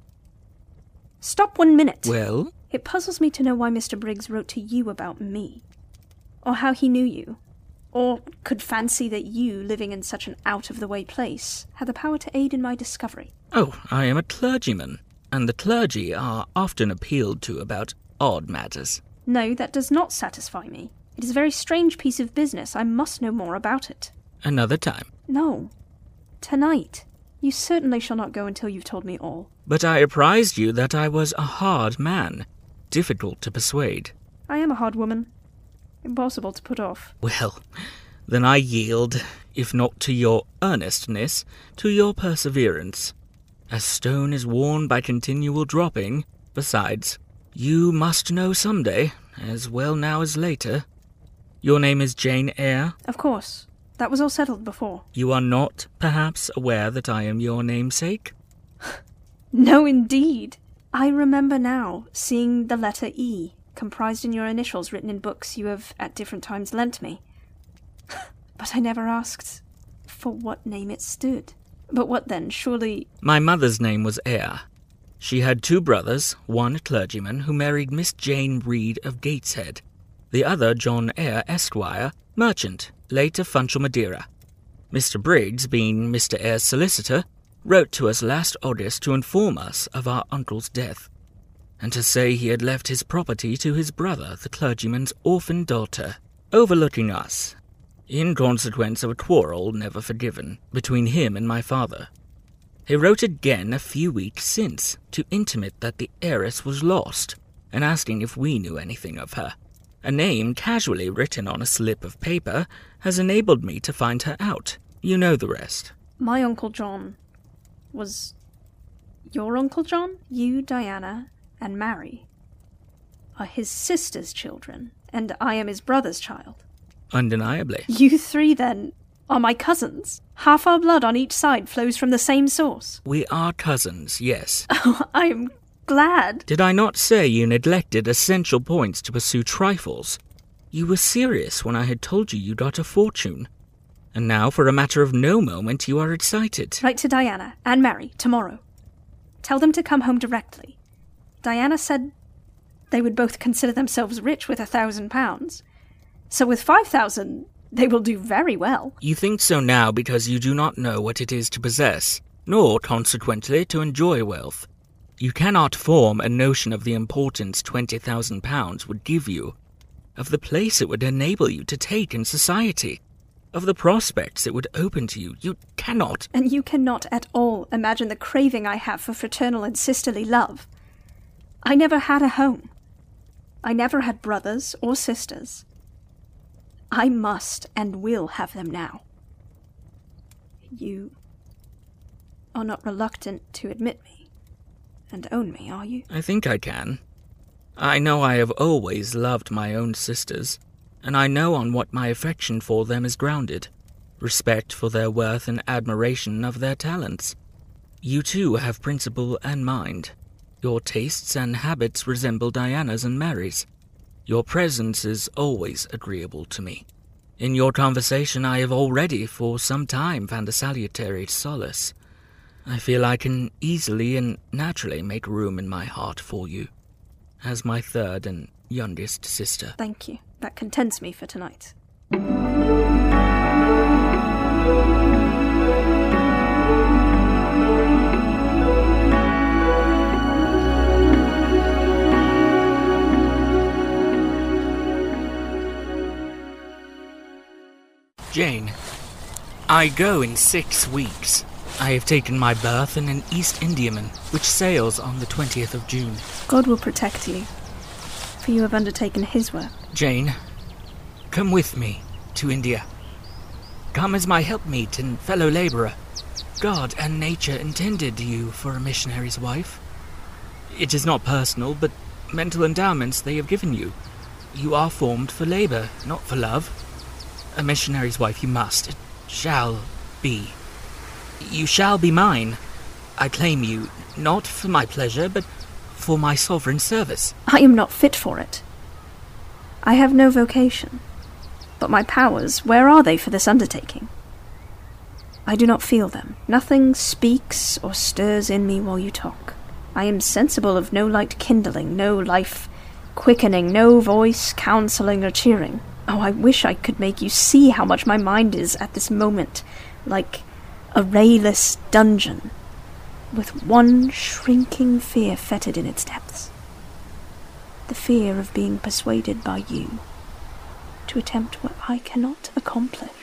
Stop 1 minute. Well? It puzzles me to know why Mr. Briggs wrote to you about me. Or how he knew you. Or could fancy that you, living in such an out-of-the-way place, had the power to aid in my discovery. Oh, I am a clergyman, and the clergy are often appealed to about odd matters. No, that does not satisfy me. It is a very strange piece of business. I must know more about it. Another time. No. Tonight. You certainly shall not go until you've told me all. But I apprised you that I was a hard man, difficult to persuade. I am a hard woman. Impossible to put off. Well, then I yield, if not to your earnestness, to your perseverance. A stone is worn by continual dropping. Besides, you must know some day, as well now as later. Your name is Jane Eyre? Of course. That was all settled before. You are not, perhaps, aware that I am your namesake? No, indeed. I remember now seeing the letter E, comprised in your initials written in books you have at different times lent me. But I never asked for what name it stood. But what then? Surely... My mother's name was Eyre. She had 2 brothers, one a clergyman, who married Miss Jane Reed of Gateshead, the other John Eyre, Esquire, merchant, late of Funchal, Madeira. Mr. Briggs, being Mr. Eyre's solicitor, wrote to us last August to inform us of our uncle's death, and to say he had left his property to his brother, the clergyman's orphan daughter, overlooking us, in consequence of a quarrel never forgiven between him and my father. He wrote again a few weeks since to intimate that the heiress was lost, and asking if we knew anything of her. A name casually written on a slip of paper has enabled me to find her out. You know the rest. My Uncle John was... your Uncle John? You, Diana, and Mary are his sister's children, and I am his brother's child. Undeniably. You 3, then, are my cousins. Half our blood on each side flows from the same source. We are cousins, yes. Oh, I am glad. Did I not say you neglected essential points to pursue trifles? You were serious when I had told you got a fortune. And now, for a matter of no moment, you are excited. Write to Diana and Mary tomorrow. Tell them to come home directly. Diana said they would both consider themselves rich with £1,000. So with 5,000, they will do very well. You think so now because you do not know what it is to possess, nor, consequently, to enjoy wealth. You cannot form a notion of the importance £20,000 would give you, of the place it would enable you to take in society, of the prospects it would open to you. You cannot. And you cannot at all imagine the craving I have for fraternal and sisterly love. I never had a home. I never had brothers or sisters. I must and will have them now. You are not reluctant to admit me and own me, are you? I think I can. I know I have always loved my own sisters, and I know on what my affection for them is grounded. Respect for their worth and admiration of their talents. You too have principle and mind. Your tastes and habits resemble Diana's and Mary's. Your presence is always agreeable to me. In your conversation I have already for some time found a salutary solace. I feel I can easily and naturally make room in my heart for you, as my third and youngest sister. Thank you. That contents me for tonight. Jane, I go in 6 weeks. I have taken my berth in an East Indiaman, which sails on the 20th of June. God will protect you, for you have undertaken his work. Jane, come with me to India. Come as my helpmeet and fellow labourer. God and nature intended you for a missionary's wife. It is not personal, but mental endowments they have given you. You are formed for labour, not for love. A missionary's wife you must. It shall be. You shall be mine. I claim you, not for my pleasure, but for my sovereign service. I am not fit for it. I have no vocation. But my powers, where are they for this undertaking? I do not feel them. Nothing speaks or stirs in me while you talk. I am sensible of no light kindling, no life quickening, no voice counselling or cheering. Oh, I wish I could make you see how much my mind is at this moment like a rayless dungeon, with one shrinking fear fettered in its depths. The fear of being persuaded by you to attempt what I cannot accomplish.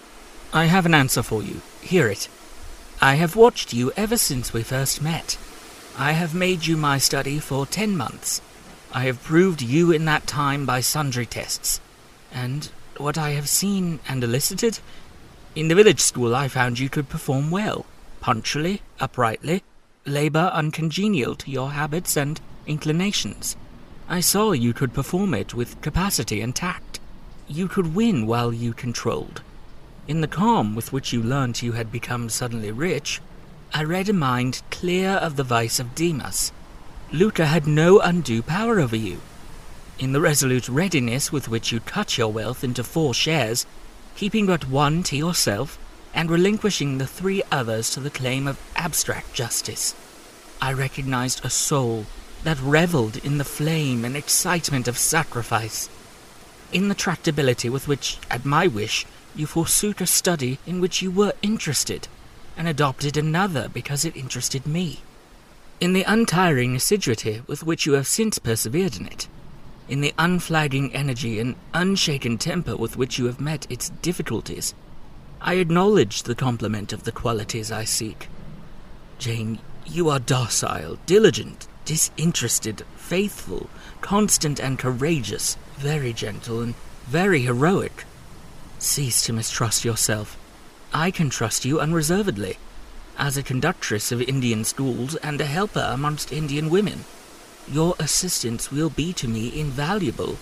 I have an answer for you. Hear it. I have watched you ever since we first met. I have made you my study for 10 months. I have proved you in that time by sundry tests. And what I have seen and elicited? In the village school I found you could perform well, punctually, uprightly, labour uncongenial to your habits and inclinations. I saw you could perform it with capacity and tact. You could win while you controlled. In the calm with which you learnt you had become suddenly rich, I read a mind clear of the vice of Demas. Lucre had no undue power over you. In the resolute readiness with which you cut your wealth into 4 shares, keeping but one to yourself, and relinquishing the 3 others to the claim of abstract justice, I recognized a soul that revelled in the flame and excitement of sacrifice. In the tractability with which, at my wish, you forsook a study in which you were interested, and adopted another because it interested me. In the untiring assiduity with which you have since persevered in it. In the unflagging energy and unshaken temper with which you have met its difficulties, I acknowledge the compliment of the qualities I seek. Jane, you are docile, diligent, disinterested, faithful, constant and courageous, very gentle and very heroic. Cease to mistrust yourself. I can trust you unreservedly, as a conductress of Indian schools and a helper amongst Indian women. Your assistance will be to me invaluable.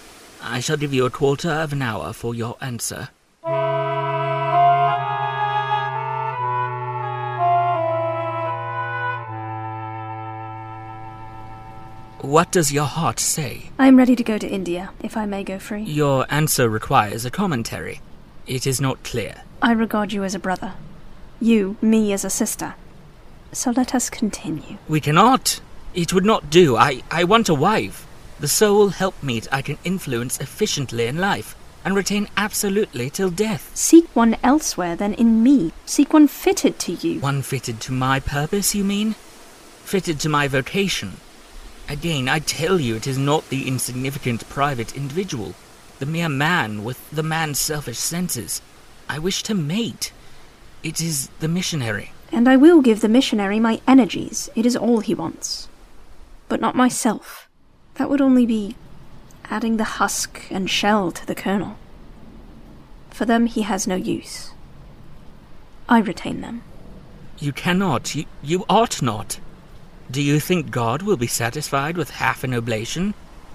I shall give you a quarter of an hour for your answer. What does your heart say? I am ready to go to India, if I may go free. Your answer requires a commentary. It is not clear. I regard you as a brother. You, me as a sister. So let us continue. We cannot. It would not do. I want a wife. The sole helpmeet I can influence efficiently in life, and retain absolutely till death. Seek one elsewhere than in me. Seek one fitted to you. One fitted to my purpose, you mean? Fitted to my vocation. Again, I tell you it is not the insignificant private individual, the mere man with the man's selfish senses. I wish to mate. It is the missionary. And I will give the missionary my energies. It is all he wants. But not myself. That would only be adding the husk and shell to the kernel. For them he has no use. I retain them. You cannot. You ought not. Do you think God will be satisfied with half an oblation?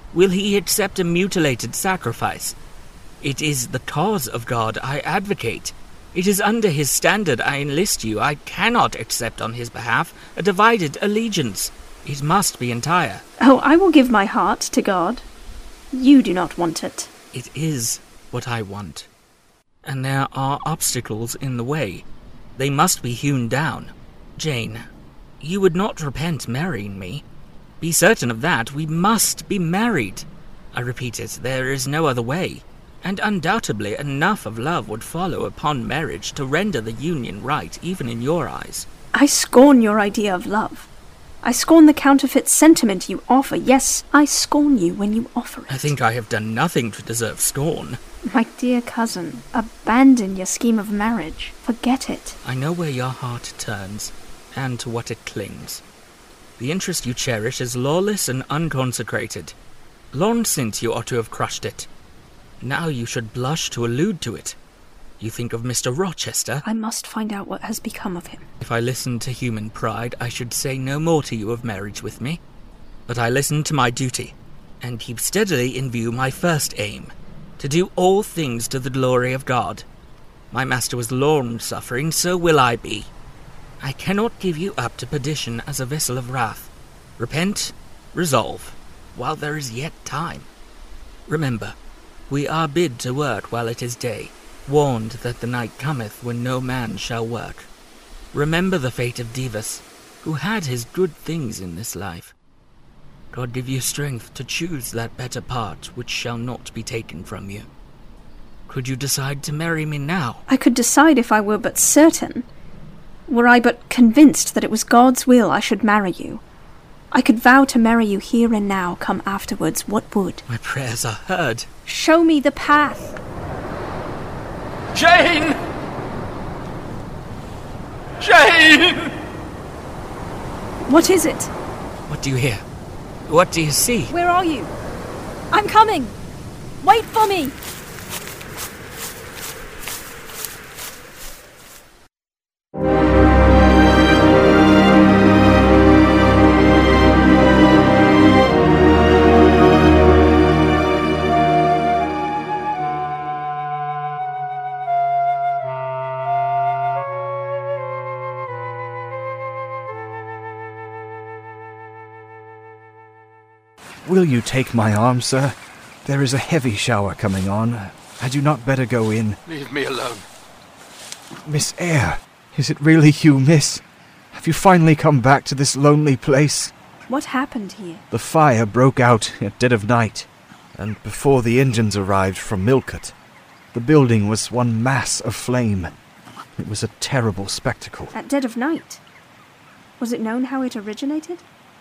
Will he accept a mutilated sacrifice? It is the cause of God I advocate. It is under his standard I enlist you. I cannot accept on his behalf a divided allegiance. It must be entire. Oh, I will give my heart to God. You do not want it. It is what I want. And there are obstacles in the way. They must be hewn down. Jane, you would not repent marrying me. Be certain of that. We must be married. I repeat it, there is no other way. And undoubtedly enough of love would follow upon marriage to render the union right, even in your eyes. I scorn your idea of love. I scorn the counterfeit sentiment you offer. Yes, I scorn you when you offer it. I think I have done nothing to deserve scorn. My dear cousin, abandon your scheme of marriage. Forget it. I know where your heart turns, and to what it clings. The interest you cherish is lawless and unconsecrated. Long since you ought to have crushed it. Now you should blush to allude to it. You think of Mr. Rochester? I must find out what has become of him. If I listened to human pride, I should say no more to you of marriage with me. But I listen to my duty, and keep steadily in view my first aim, to do all things to the glory of God. My master was long-suffering, so will I be. I cannot give you up to perdition as a vessel of wrath. Repent, resolve, while there is yet time. Remember, we are bid to work while it is day, warned that the night cometh when no man shall work. Remember the fate of Divus, who had his good things in this life. God give you strength to choose that better part which shall not be taken from you. Could you decide to marry me now? I could decide if I were but certain. Were I but convinced that it was God's will I should marry you. I could vow to marry you here and now, come afterwards, what would? My prayers are heard. Show me the path. Jane! Jane! What is it? What do you hear? What do you see? Where are you? I'm coming! Wait for me! Will you take my arm, sir? There is a heavy shower coming on. Had you not better go in? Leave me alone. Miss Eyre, is it really you, miss? Have you finally come back to this lonely place? What happened here? The fire broke out at dead of night, and before the engines arrived from Millcote, the building was one mass of flame. It was a terrible spectacle. At dead of night? Was it known how it originated?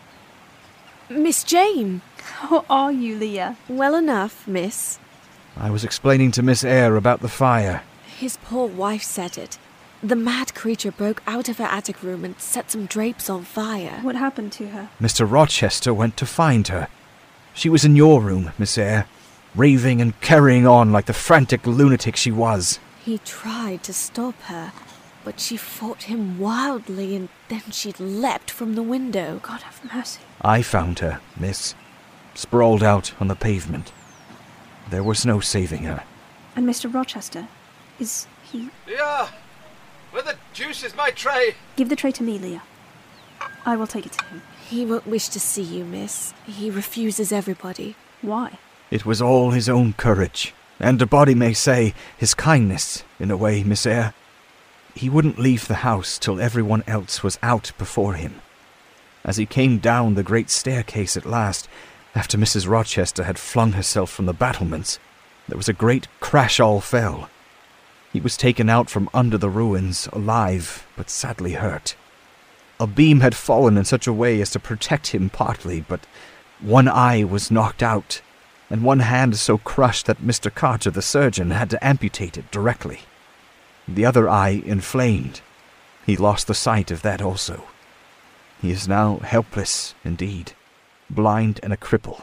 Miss Jane! How are you, Leah? Well enough, miss. I was explaining to Miss Eyre about the fire. His poor wife said it. The mad creature broke out of her attic room and set some drapes on fire. What happened to her? Mr. Rochester went to find her. She was in your room, Miss Eyre, raving and carrying on like the frantic lunatic she was. He tried to stop her, but she fought him wildly, and then she leapt from the window. God have mercy. I found her, miss, sprawled out on the pavement. There was no saving her. And Mr. Rochester, is he... Leah! Where the deuce is my tray? Give the tray to me, Leah. I will take it to him. He won't wish to see you, miss. He refuses everybody. Why? It was all his own courage, and a body may say his kindness, in a way, Miss Eyre. He wouldn't leave the house till everyone else was out before him. As he came down the great staircase at last, after Mrs. Rochester had flung herself from the battlements, there was a great crash. All fell. He was taken out from under the ruins, alive, but sadly hurt. A beam had fallen in such a way as to protect him partly, but one eye was knocked out, and one hand so crushed that Mr. Carter, the surgeon, had to amputate it directly. The other eye inflamed. He lost the sight of that also. He is now helpless indeed, blind and a cripple.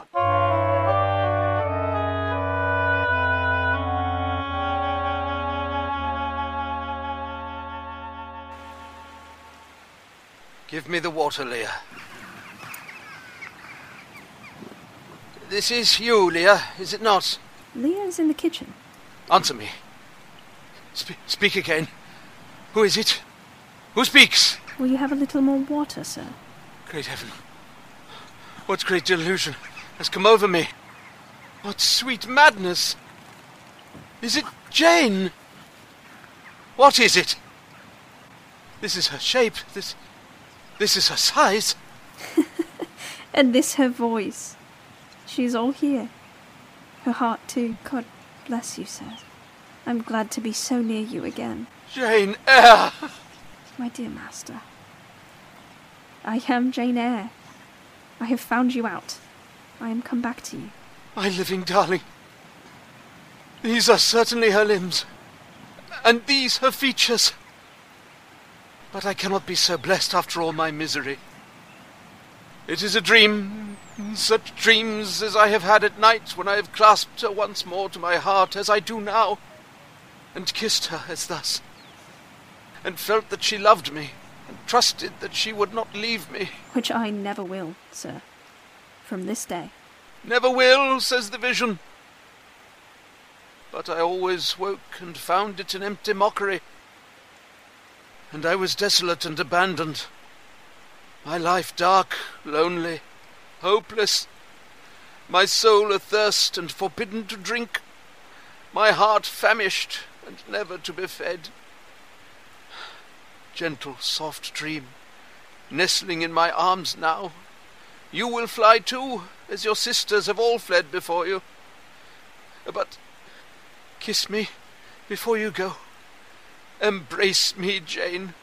Give me the water, Leah. This is you, Leah, is it not? Leah is in the kitchen. Answer me. Speak again. Who is it? Who speaks? Will you have a little more water, sir? Great heaven. What great delusion has come over me? What sweet madness! Is it Jane? What is it? This is her shape. This is her size. And this her voice. She's all here. Her heart too. God bless you, sir. I'm glad to be so near you again. Jane Eyre! My dear master. I am Jane Eyre. I have found you out. I am come back to you. My living darling. These are certainly her limbs. And these her features. But I cannot be so blessed after all my misery. It is a dream, such dreams as I have had at night when I have clasped her once more to my heart as I do now, and kissed her as thus, and felt that she loved me, and trusted that she would not leave me. Which I never will, sir, from this day. Never will, says the vision. But I always woke and found it an empty mockery, and I was desolate and abandoned. My life dark, lonely, hopeless, my soul athirst and forbidden to drink, my heart famished and never to be fed. Gentle, soft dream, nestling in my arms now, you will fly too, as your sisters have all fled before you. But kiss me before you go. Embrace me, Jane.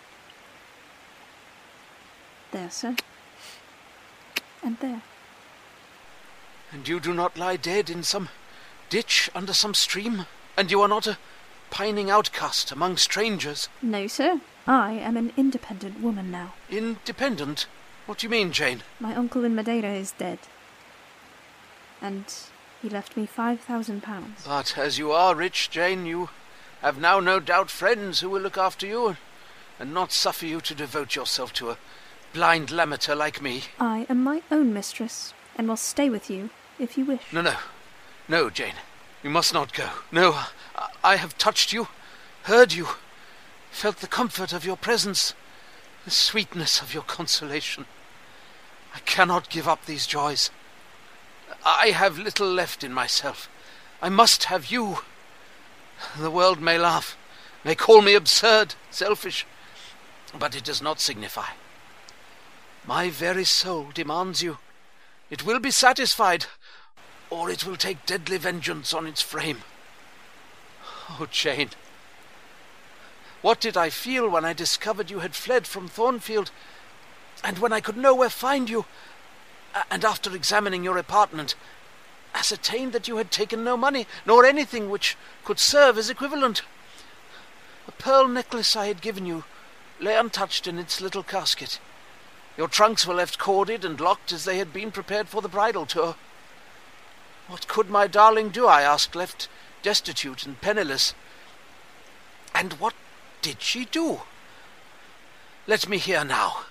There, sir. And there. And you do not lie dead in some ditch under some stream? And you are not a pining outcast among strangers? No, sir. I am an independent woman now. Independent? What do you mean, Jane? My uncle in Madeira is dead. And he left me £5,000. But as you are rich, Jane, you have now no doubt friends who will look after you and not suffer you to devote yourself to a blind lamateur like me. I am my own mistress, and will stay with you, if you wish. No, Jane. You must not go. No, I have touched you, heard you, felt the comfort of your presence, the sweetness of your consolation. I cannot give up these joys. I have little left in myself. I must have you. The world may laugh, may call me absurd, selfish, but it does not signify. My very soul demands you. It will be satisfied, or it will take deadly vengeance on its frame. Oh, Jane, what did I feel when I discovered you had fled from Thornfield, and when I could nowhere find you, and after examining your apartment, ascertained that you had taken no money, nor anything which could serve as equivalent. A pearl necklace I had given you lay untouched in its little casket. Your trunks were left corded and locked as they had been prepared for the bridal tour. What could my darling do, I asked, left destitute and penniless? And what did she do? Let me hear now.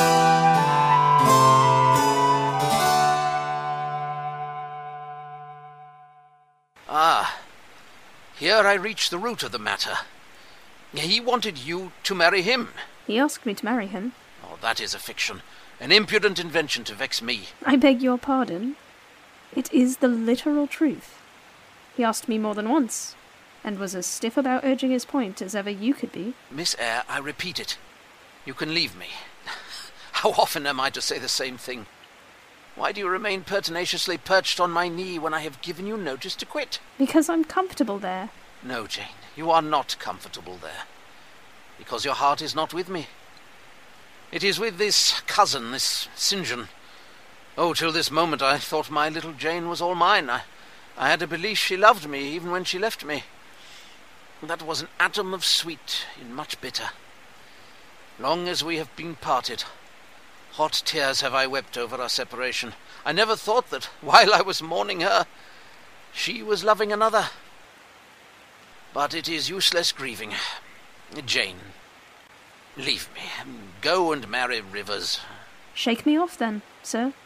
Ah, here I reach the root of the matter. He wanted you to marry him. He asked me to marry him. Oh, that is a fiction. An impudent invention to vex me. I beg your pardon. It is the literal truth. He asked me more than once, and was as stiff about urging his point as ever you could be. Miss Eyre, I repeat it. You can leave me. How often am I to say the same thing? Why do you remain pertinaciously perched on my knee when I have given you notice to quit? Because I'm comfortable there. No, Jane, you are not comfortable there. Because your heart is not with me. It is with this cousin, this St. John. Oh, till this moment I thought my little Jane was all mine. I had a belief she loved me even when she left me. That was an atom of sweet in much bitter. Long as we have been parted, hot tears have I wept over our separation. I never thought that, while I was mourning her, she was loving another. But it is useless grieving. Jane, leave me. Go and marry Rivers. Shake me off, then, sir.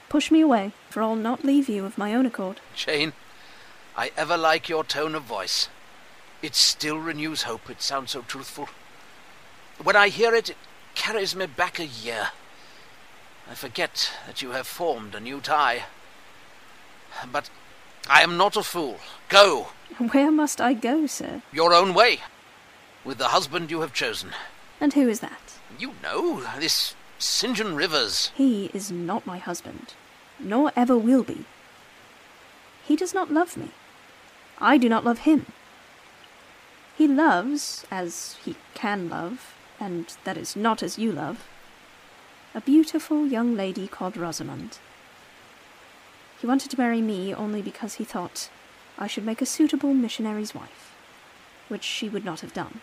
push me away, for I'll not leave you of my own accord. Jane, I ever like your tone of voice. It still renews hope. It sounds so truthful. When I hear it, it carries me back a year. I forget that you have formed a new tie. But I am not a fool. Go. Where must I go, sir? Your own way. With the husband you have chosen. And who is that? You know, this St. John Rivers. He is not my husband, nor ever will be. He does not love me. I do not love him. He loves, as he can love, and that is not as you love, a beautiful young lady called Rosamond. He wanted to marry me only because he thought I should make a suitable missionary's wife, which she would not have done.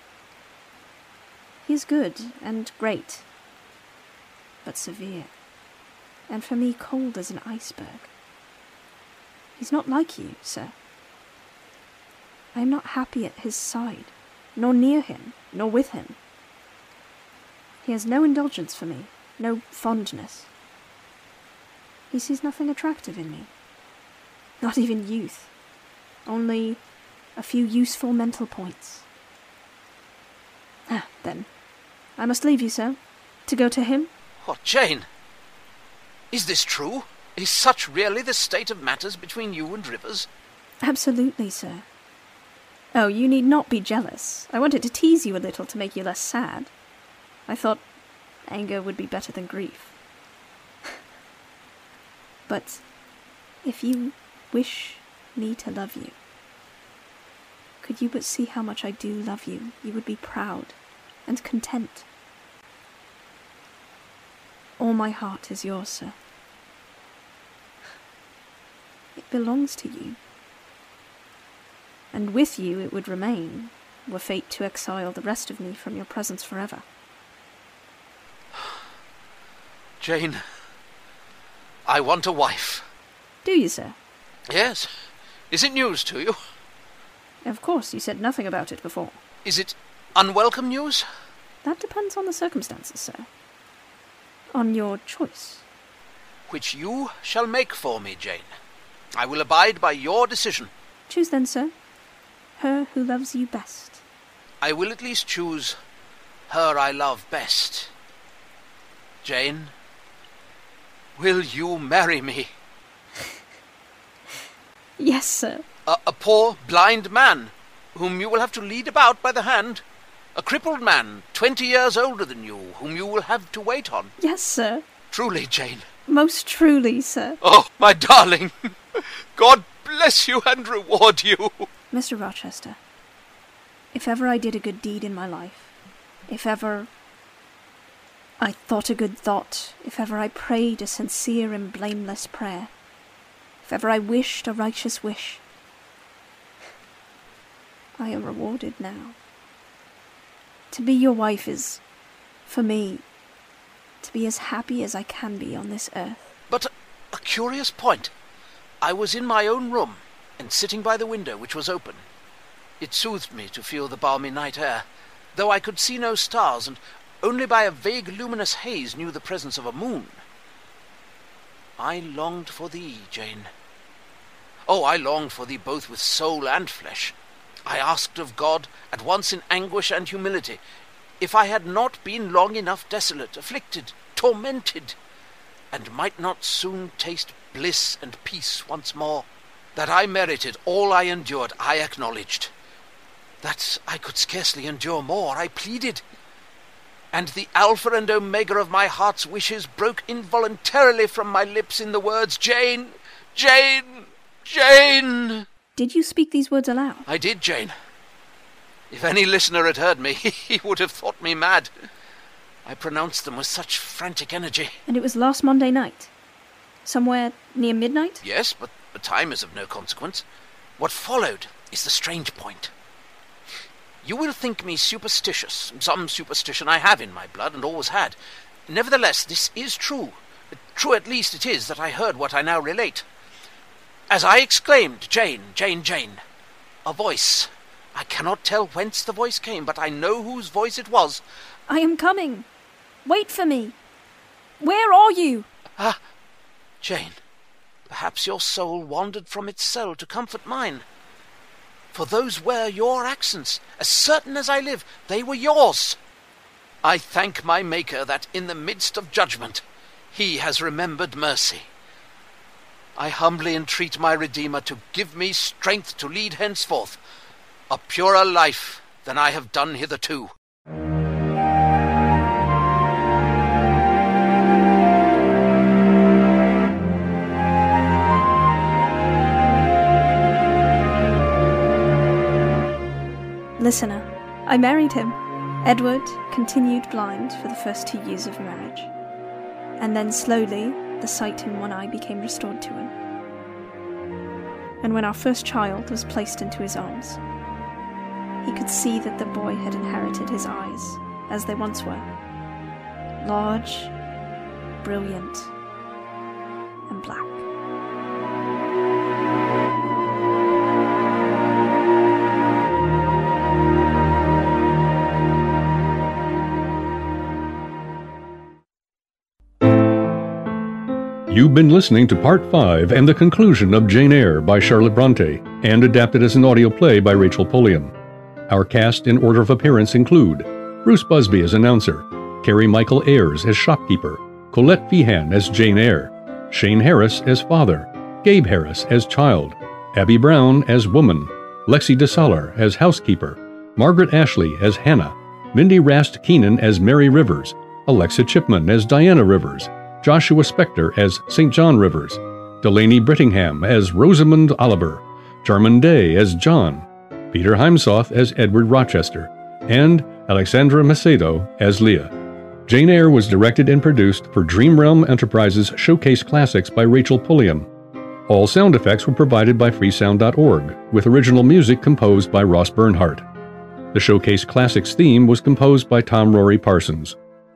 He is good and great, but severe, and for me cold as an iceberg. He's not like you, sir. I am not happy at his side, nor near him, nor with him. He has no indulgence for me, no fondness. He sees nothing attractive in me, not even youth, only a few useful mental points. Then, I must leave you, sir, to go to him. What, Jane? Is this true? Is such really the state of matters between you and Rivers? Absolutely, sir. Oh, you need not be jealous. I wanted to tease you a little to make you less sad. I thought anger would be better than grief. But if you wish me to love you, could you but see how much I do love you, you would be proud and content. All my heart is yours, sir. It belongs to you. And with you it would remain, were fate to exile the rest of me from your presence forever. Jane, I want a wife. Do you, sir? Yes. Is it news to you? Of course, you said nothing about it before. Is it unwelcome news? That depends on the circumstances, sir. On your choice. Which you shall make for me, Jane. I will abide by your decision. Choose then, sir. Her who loves you best. I will at least choose her I love best. Jane, will you marry me? Yes, sir. A poor, blind man, whom you will have to lead about by the hand. A crippled man, 20 years older than you, whom you will have to wait on. Yes, sir. Truly, Jane. Most truly, sir. Oh, my darling. God bless you and reward you. Mr. Rochester, if ever I did a good deed in my life, if ever I thought a good thought, if ever I prayed a sincere and blameless prayer, if ever I wished a righteous wish, I am rewarded now. To be your wife is, for me, to be as happy as I can be on this earth. But a curious point. I was in my own room, and sitting by the window, which was open. It soothed me to feel the balmy night air, though I could see no stars, and only by a vague luminous haze knew the presence of a moon. I longed for thee, Jane. Oh, I longed for thee both with soul and flesh. I asked of God, at once in anguish and humility, if I had not been long enough desolate, afflicted, tormented, and might not soon taste bliss and peace once more. That I merited all I endured, I acknowledged. That I could scarcely endure more, I pleaded. And the Alpha and Omega of my heart's wishes broke involuntarily from my lips in the words, Jane, Jane, Jane. Did you speak these words aloud? I did, Jane. If any listener had heard me, he would have thought me mad. I pronounced them with such frantic energy. And it was last Monday night? Somewhere near midnight? Yes, but the time is of no consequence. What followed is the strange point. You will think me superstitious. Some superstition I have in my blood, and always had. Nevertheless, this is true. True at least it is that I heard what I now relate. As I exclaimed, Jane, Jane, Jane, a voice. I cannot tell whence the voice came, but I know whose voice it was. I am coming. Wait for me. Where are you? Jane, perhaps your soul wandered from its cell to comfort mine. For those were your accents. As certain as I live, they were yours. I thank my Maker that in the midst of judgment, he has remembered mercy. I humbly entreat my Redeemer to give me strength to lead henceforth a purer life than I have done hitherto. Listener, I married him. Edward continued blind for the first 2 years of marriage, and then slowly the sight in one eye became restored to him. And when our first child was placed into his arms, he could see that the boy had inherited his eyes as they once were, large, brilliant, and black. You've been listening to Part 5 and the conclusion of Jane Eyre by Charlotte Bronte, and adapted as an audio play by Rachel Pulliam. Our cast in order of appearance include Bruce Busby as announcer, Carrie Michael Ayres as shopkeeper, Colette Feehan as Jane Eyre, Shane Harris as father, Gabe Harris as child, Abby Brown as woman, Lexi DeSalar as housekeeper, Margaret Ashley as Hannah, Mindy Rast Keenan as Mary Rivers, Alexa Chipman as Diana Rivers, Joshua Spector as St. John Rivers, Delaney Brittingham as Rosamund Oliver, Jarman Day as John, Peter Heimsoth as Edward Rochester, and Alexandra Macedo as Leah. Jane Eyre was directed and produced for Dream Realm Enterprises Showcase Classics by Rachel Pulliam. All sound effects were provided by freesound.org, with original music composed by Ross Bernhardt. The Showcase Classics theme was composed by Tom Rory Parsons.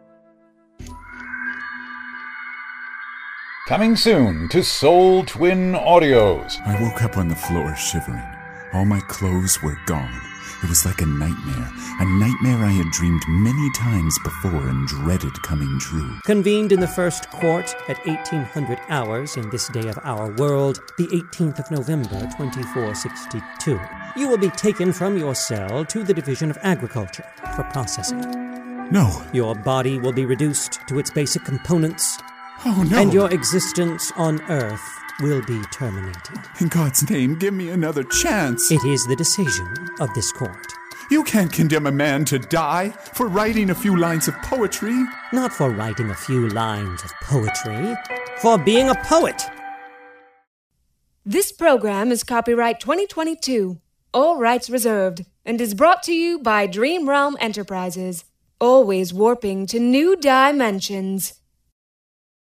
Coming soon to Soul Twin Audios. I woke up on the floor shivering. All my clothes were gone. It was like a nightmare I had dreamed many times before and dreaded coming true. Convened in the first court at 1800 hours in this day of our world, the 18th of November, 2462. You will be taken from your cell to the Division of Agriculture for processing. No. Your body will be reduced to its basic components. Oh, no. And your existence on Earth will be terminated. In God's name, give me another chance. It is the decision of this court. You can't condemn a man to die for writing a few lines of poetry. Not for writing a few lines of poetry, for being a poet. This program is copyright 2022, all rights reserved, and is brought to you by Dream Realm Enterprises, always warping to new dimensions.